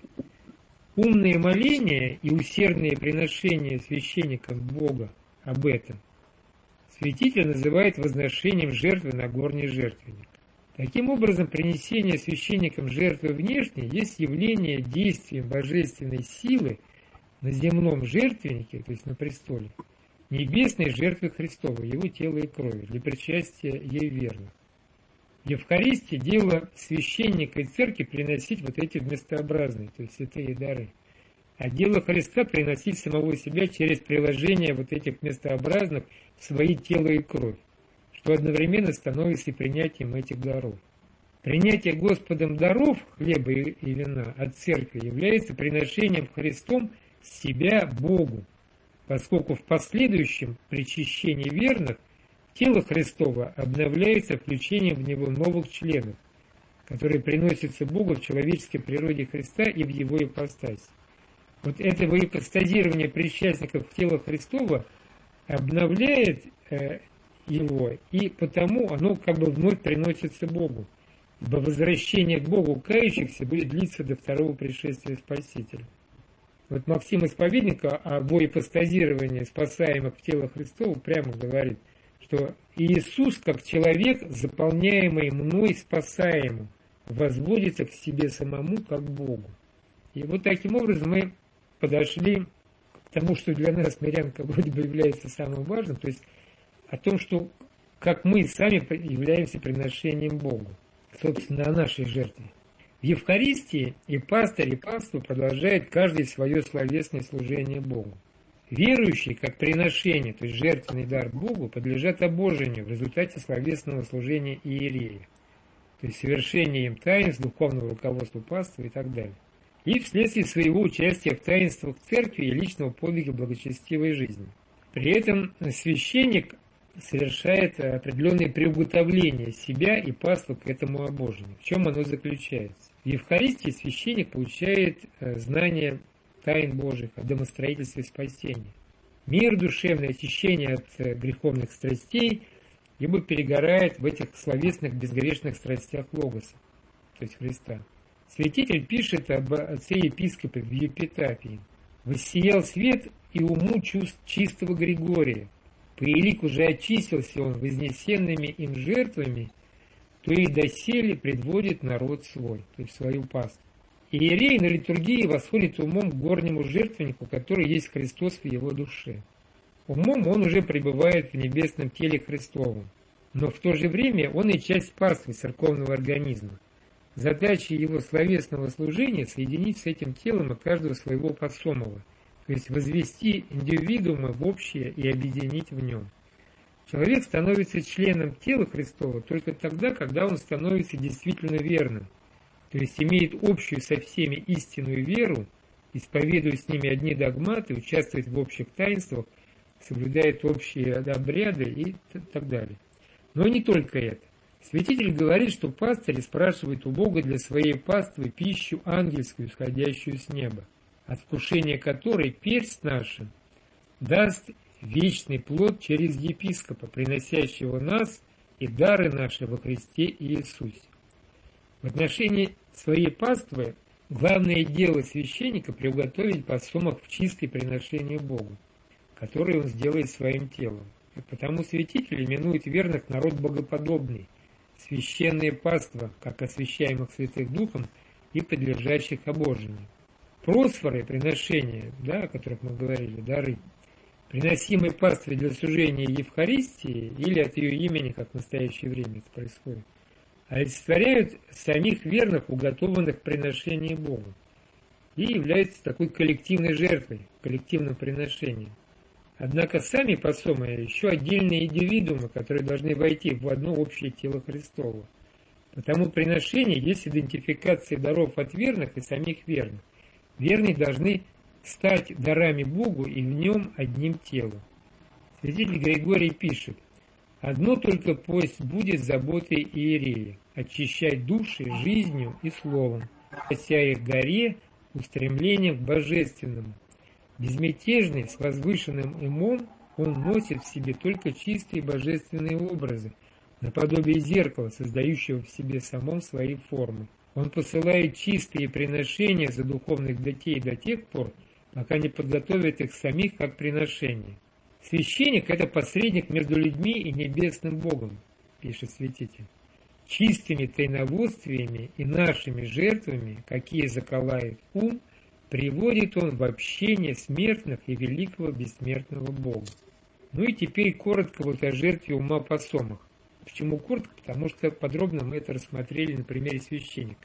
Умные моления и усердные приношения священникам Бога об этом святитель называет возношением жертвы на горний жертвенник. Таким образом, принесение священникам жертвы внешней есть явление действия божественной силы на земном жертвеннике, то есть на престоле, небесной жертвы Христовой, его тела и крови, для причастия ей верных. В Евхаристии дело священника и церкви приносить вот эти вместообразные, то есть святые дары. А дело Христа приносить самого себя через приложение вот этих вместообразных в свои тело и кровь, что одновременно становится и принятием этих даров. Принятие Господом даров, хлеба и вина от церкви, является приношением Христом себя Богу, поскольку в последующем причащении верных тело Христово обновляется включением в него новых членов, которые приносятся Богу в человеческой природе Христа и в его ипостаси. Вот это ипостазирование причастников в тело Христово обновляет его, и потому оно как бы вновь приносится Богу. Ибо возвращение к Богу кающихся будет длиться до второго пришествия Спасителя. Вот Максим Исповедник о ипостазировании спасаемых в тело Христово прямо говорит, что Иисус, как человек, заполняемый мной спасаемым, возводится к себе самому, как к Богу. И вот таким образом мы подошли к тому, что для нас, мирян, как вроде бы является самым важным, то есть о том, что как мы сами являемся приношением Богу, собственно, о нашей жертве. В Евхаристии и пастырь, и паство продолжают каждый свое словесное служение Богу. Верующие, как приношение, то есть жертвенный дар Богу, подлежат обожению в результате словесного служения иерея, то есть совершения им таинств, духовного руководства паства и так далее. И вследствие своего участия в таинствах церкви и личного подвига благочестивой жизни. При этом священник совершает определенные приуготовления себя и паства к этому обожению. В чем оно заключается? В Евхаристии священник получает знание тайн Божьих, о домостроительстве спасения. Мир душевный, очищение от греховных страстей, ибо перегорает в этих словесных безгрешных страстях Логоса, то есть Христа. Святитель пишет об отце-епископе в Епитафии. «Воссиял свет и уму чувств чистого Григория. По елику же очистился он вознесенными им жертвами, то и доселе предводит народ свой», то есть свою паству. Иерей на литургии восходит умом к горнему жертвеннику, который есть Христос в его душе. Умом он уже пребывает в небесном теле Христовом, но в то же время он и часть паствы церковного организма. Задача его словесного служения – соединить с этим телом и каждого своего подсомого, то есть возвести индивидуума в общее и объединить в нем. Человек становится членом тела Христова только тогда, когда он становится действительно верным, то есть имеет общую со всеми истинную веру, исповедует с ними одни догматы, участвует в общих таинствах, соблюдает общие обряды и так далее. Но не только это. Святитель говорит, что пастырь спрашивает у Бога для своей паствы пищу ангельскую, исходящую с неба, от вкушения которой перст нашим даст вечный плод через епископа, приносящего нас и дары наши во Христе Иисусе. В отношении своей паствы Главное дело священника – приготовить подсолнух в чистое приношение Богу, которое он сделает своим телом. И потому святитель именует верных народ богоподобный, священное паство, как освящаемых святых духом и подлежащих обожению. Просфоры, приношения, о которых мы говорили, дары, приносимые пастве для служения Евхаристии или от ее имени, как в настоящее время это происходит, олицетворяют самих верных, уготованных к приношению Богу, и являются такой коллективной жертвой, коллективным приношением. Однако сами подсомы еще отдельные индивидуумы, которые должны войти в одно общее тело Христово. Потому приношение есть идентификация даров от верных и самих верных. Верные должны стать дарами Богу и в нем одним телом. Святитель Григорий пишет: «Одно только пусть будет заботой иерея – очищать души жизнью и словом, хотя их горе устремлением к божественному. Безмятежный, с возвышенным умом, он носит в себе только чистые божественные образы, наподобие зеркала, создающего в себе самом свои формы. Он посылает чистые приношения за духовных детей до тех пор, пока не подготовит их самих как приношение. Священник – это посредник между людьми и небесным Богом», пишет святитель. «Чистыми тайноводствиями и нашими жертвами, какие закалает ум, приводит он в общение смертных и великого бессмертного Бога». Ну и теперь коротко о жертве ума подсомах. Почему коротко? Потому что подробно мы это рассмотрели на примере священника.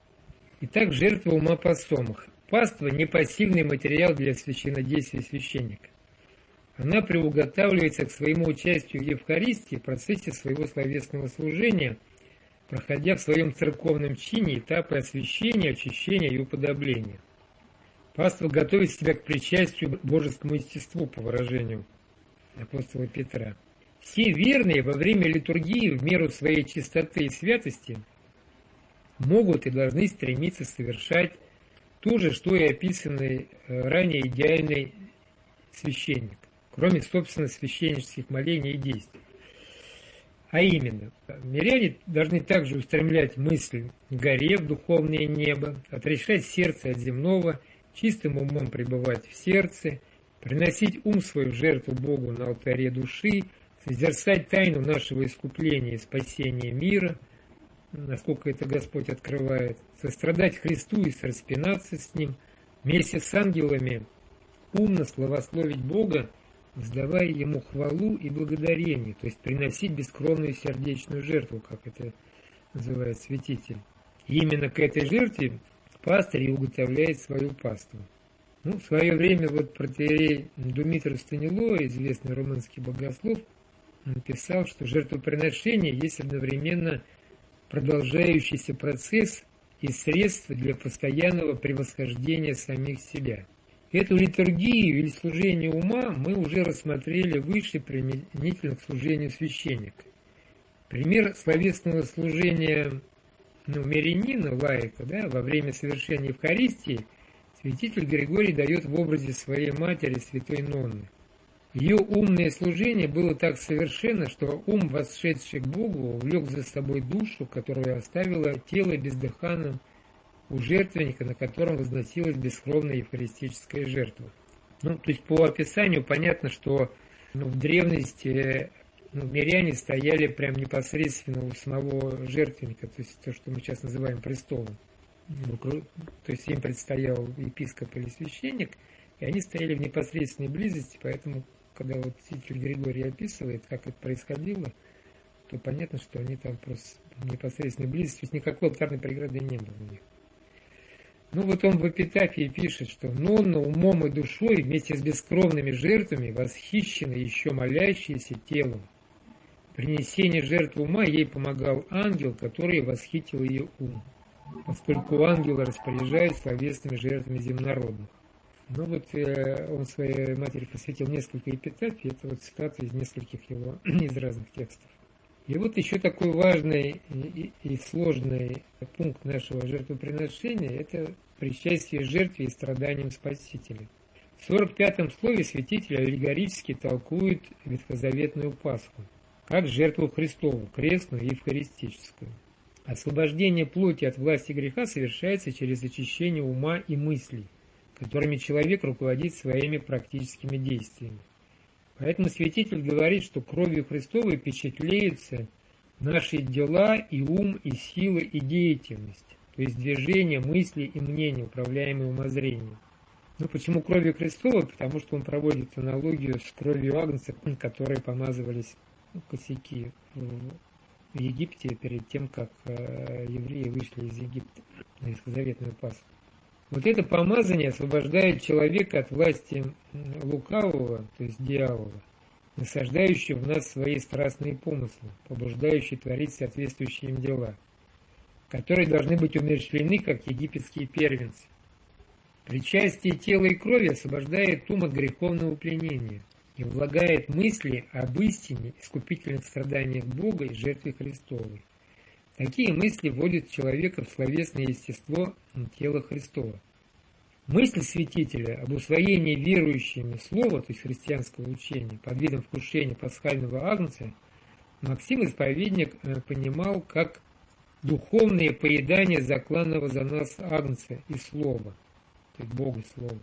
Итак, жертва ума подсомах. Паства – не пассивный материал для священнодействия священника. Она приуготавливается к своему участию в Евхаристии в процессе своего словесного служения, проходя в своем церковном чине этапы освящения, очищения и уподобления. Паства готовит себя к причастию к божескому естеству, по выражению апостола Петра. Все верные во время литургии в меру своей чистоты и святости могут и должны стремиться совершать то же, что и описанный ранее идеальный священник, кроме, собственно, священнических молений и действий. А именно, миряне должны также устремлять мысль к горе, в духовное небо, отрешать сердце от земного, чистым умом пребывать в сердце, приносить ум свой в жертву Богу на алтаре души, созерцать тайну нашего искупления и спасения мира, насколько это Господь открывает, сострадать Христу и распинаться с Ним, вместе с ангелами умно славословить Бога, воздавая Ему хвалу и благодарение, то есть приносить бескровную сердечную жертву, как это называет святитель. И именно к этой жертве пастырь и уготовляет свою паству. В свое время протоиерей Думитрий Станило, известный румынский богослов, написал, что жертвоприношение есть одновременно продолжающийся процесс и средство для постоянного превосхождения самих себя. Эту литургию или служение ума мы уже рассмотрели выше применительно к служению священника. Пример словесного служения мирянина, лаика, во время совершения Евхаристии святитель Григорий дает в образе своей матери, святой Нонны. Ее умное служение было так совершенно, что ум, восшедший к Богу, увлек за собой душу, которую оставила тело бездыханным у жертвенника, на котором возносилась бескровная евхаристическая жертва. То есть по описанию понятно, что в древности миряне стояли прям непосредственно у самого жертвенника, то есть то, что мы сейчас называем престолом. То есть им предстоял епископ или священник, и они стояли в непосредственной близости, поэтому, когда святитель Григорий описывает, как это происходило, то понятно, что они там просто в непосредственной близости, то есть никакой алтарной преграды не было у них. Он в эпитафии пишет, что Нонна умом и душой вместе с бескровными жертвами восхищена еще молящейся телом. Принесение жертвы ума ей помогал ангел, который восхитил ее ум, поскольку ангелы распоряжают словесными жертвами земнородных. Он своей матери посвятил несколько эпитафий, это цитаты из нескольких его, из разных текстов. И еще такой важный и сложный пункт нашего жертвоприношения – это причастие жертве и страданиям Спасителя. В 45-м слове святитель аллегорически толкует ветхозаветную Пасху как жертву Христову, крестную и евхаристическую. Освобождение плоти от власти греха совершается через очищение ума и мыслей, которыми человек руководит своими практическими действиями. Поэтому святитель говорит, что кровью Христовой печатлеются наши дела и ум, и силы, и деятельность, то есть движения, мысли и мнения, управляемые умозрением. Ну, почему кровью Христовой? Потому что он проводит аналогию с кровью агнца, которой помазывались косяки в Египте перед тем, как евреи вышли из Египта на ветхозаветную Пасху. Вот это помазание освобождает человека от власти лукавого, то есть дьявола, насаждающего в нас свои страстные помыслы, побуждающие творить соответствующие им дела, которые должны быть умерщвлены, как египетские первенцы. Причастие тела и крови освобождает ум от греховного пленения и влагает мысли об истине, искупительных страданиях Бога и жертве Христовой. Такие мысли вводят человека в словесное естество тела Христова. Мысль святителя об усвоении верующими слова, то есть христианского учения, под видом вкушения пасхального агнца, Максим Исповедник понимал как духовное поедание закланного за нас агнца и слова, то есть Бога слова,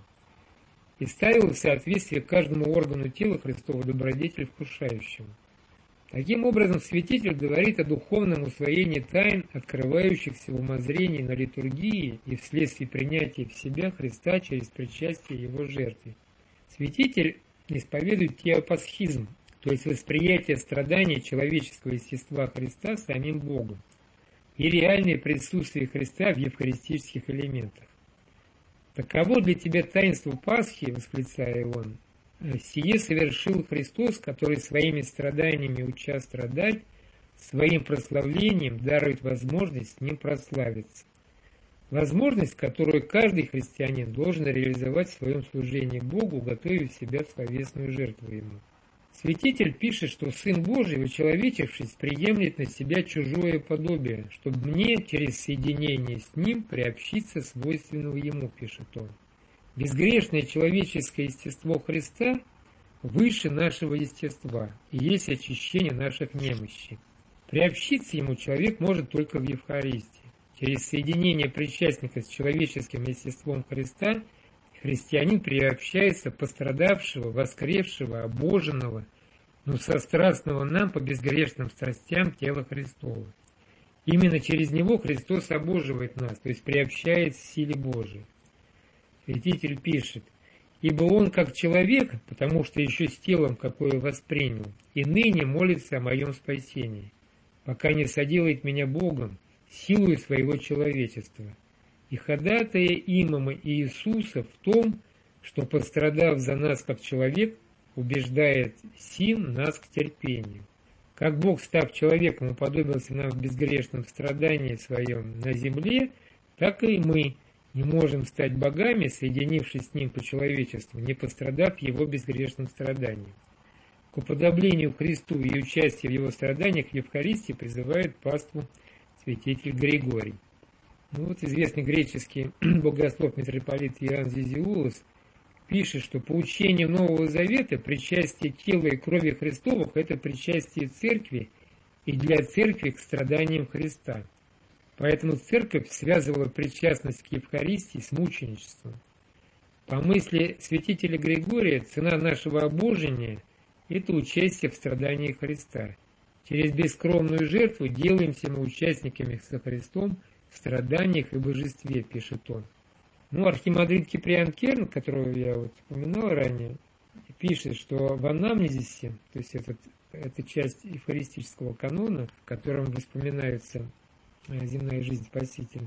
и ставил в соответствие каждому органу тела Христова добродетель вкушающему. Таким образом, святитель говорит о духовном усвоении тайн, открывающихся в умозрении на литургии и вследствие принятия в себя Христа через причастие Его жертве. Святитель исповедует теопасхизм, то есть восприятие страданий человеческого естества Христа самим Богом и реальное присутствие Христа в евхаристических элементах. «Таково для тебя таинство Пасхи, — восклицая он, — сие совершил Христос, который своими страданиями, уча страдать, своим прославлением дарует возможность с ним прославиться. Возможность, которую каждый христианин должен реализовать в своем служении Богу, готовив себя в словесную жертву Ему. Святитель пишет, что Сын Божий, учеловечившись, приемлет на себя чужое подобие, чтобы мне через соединение с Ним приобщиться свойственного Ему, пишет он. Безгрешное человеческое естество Христа выше нашего естества и есть очищение наших немощей. Приобщиться Ему человек может только в Евхаристии. Через соединение причастника с человеческим естеством Христа христианин приобщается пострадавшего, воскресшего, обоженного, но сострастного нам по безгрешным страстям тела Христова. Именно через него Христос обоживает нас, то есть приобщает к силе Божией. Святитель пишет: «Ибо он, как человек, потому что еще с телом, какое воспринял, и ныне молится о моем спасении, пока не соделает меня Богом, силою своего человечества, и ходатая имама Иисуса в том, что, пострадав за нас как человек, убеждает сим нас к терпению. Как Бог, став человеком, уподобился нам в безгрешном страдании своем на земле, так и мы не можем стать богами, соединившись с Ним по человечеству, не пострадав в Его безгрешном страдании. К уподоблению Христу и участию в Его страданиях в Евхаристии призывает паству святитель Григорий». Ну вот известный греческий богослов митрополит Иоанн Зизиулос пишет, что по учению Нового Завета причастие тела и крови Христовых – это причастие Церкви и для Церкви к страданиям Христа. Поэтому Церковь связывала причастность к Евхаристии с мученичеством. По мысли святителя Григория, цена нашего обожения – это участие в страдании Христа. Через бескровную жертву делаемся мы участниками со Христом в страданиях и божестве, пишет он. Ну, архимандрит Киприан Керн, которого я вот упоминал ранее, пишет, что в анамнезисе, то есть это часть евхаристического канона, в котором вспоминается земная жизнь Спасителя,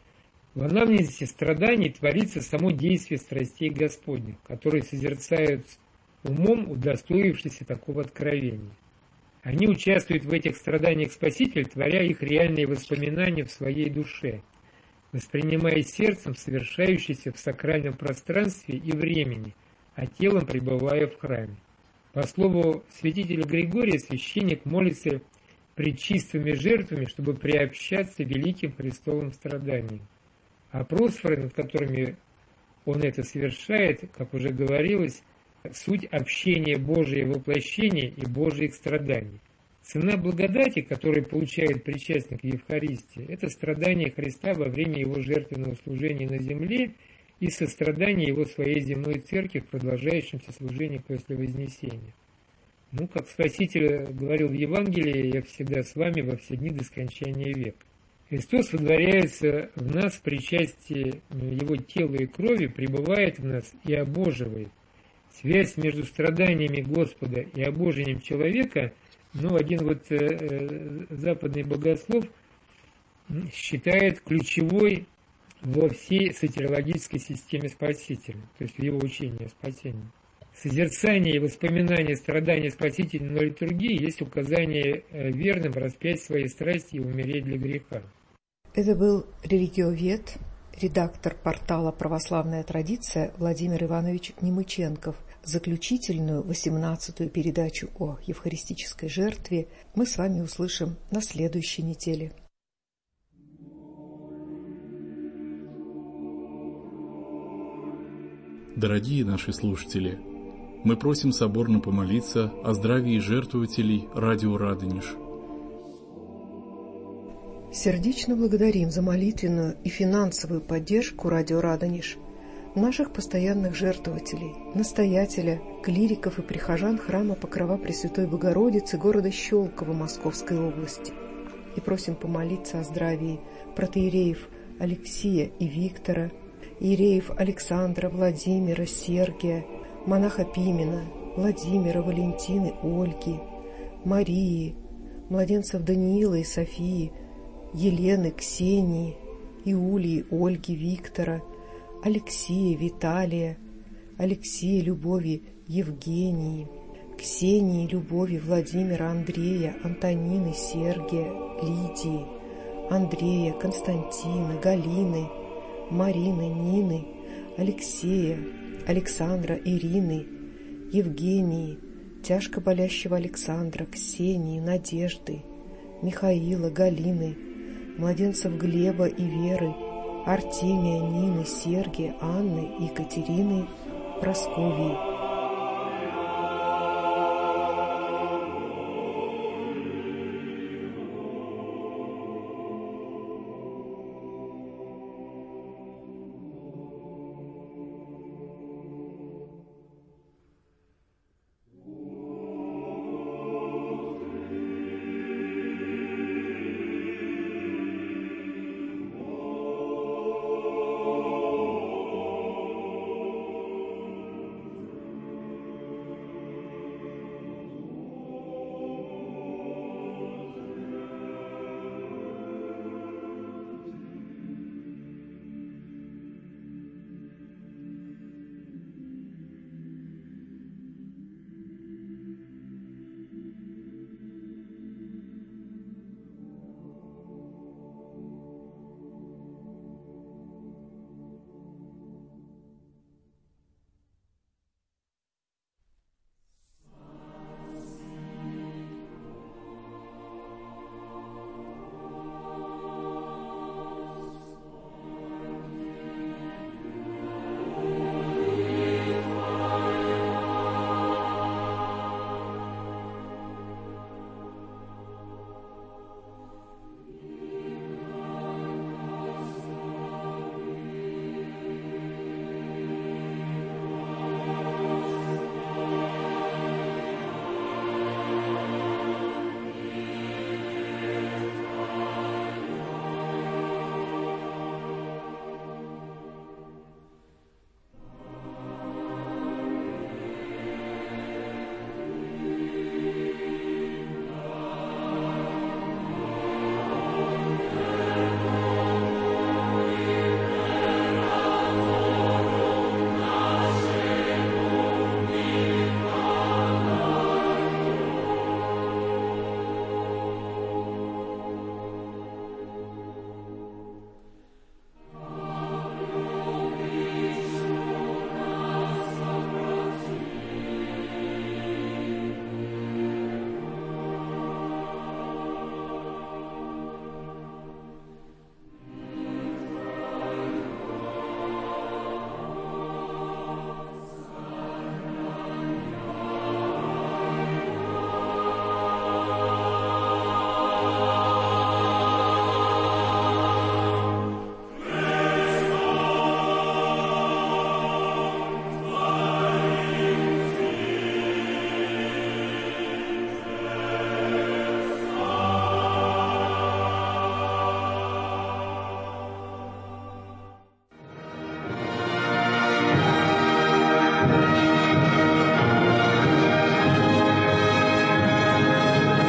в анамнезисе страданий творится само действие страстей Господних, которые созерцают умом, удостоившись такого откровения. Они участвуют в этих страданиях Спасителя, творя их реальные воспоминания в своей душе, воспринимая сердцем совершающееся в сакральном пространстве и времени, а телом пребывая в храме. По слову святителя Григория, священник молится пред чистыми жертвами, чтобы приобщаться великим Христовым страданиям. А просфоры, над которыми он это совершает, как уже говорилось, суть общения Божия воплощения и Божьих страданий. Цена благодати, которую получает причастник в Евхаристии, это страдание Христа во время Его жертвенного служения на земле и сострадание Его своей земной церкви в продолжающемся служении после Вознесения. Как Спаситель говорил в Евангелии, «Я всегда с вами во все дни до скончания века». Христос водворяется в нас в причастии Его тела и крови, пребывает в нас и обоживает. Связь между страданиями Господа и обожением человека, один западный богослов считает ключевой во всей сотириологической системе Спасителя, то есть в его учении о спасении. Созерцание и воспоминание страданий Спасителя на литургии есть указание верным распять свои страсти и умереть для греха.
Это был религиовед, редактор портала «Православная традиция» Владимир Иванович Немыченков. Заключительную 18-ю передачу о евхаристической жертве мы с вами услышим на следующей неделе.
Дорогие наши слушатели, мы просим соборно помолиться о здравии жертвователей радио «Радонеж».
Сердечно благодарим за молитвенную и финансовую поддержку радио «Радонеж», наших постоянных жертвователей, настоятеля, клириков и прихожан храма Покрова Пресвятой Богородицы города Щелково Московской области. И просим помолиться о здравии протоиереев Алексия и Виктора, иереев Александра, Владимира, Сергия, монаха Пимена, Владимира, Валентины, Ольги, Марии, младенцев Даниила и Софии, Елены, Ксении, Иулии, Ольги, Виктора, Алексея, Виталия, Алексея, Любови, Евгении, Ксении, Любови, Владимира, Андрея, Антонины, Сергия, Лидии, Андрея, Константина, Галины, Марины, Нины, Алексея, Александра, Ирины, Евгении, тяжко болящего Александра, Ксении, Надежды, Михаила, Галины, младенцев Глеба и Веры, Артемия, Нины, Сергия, Анны, Екатерины, Прасковьи,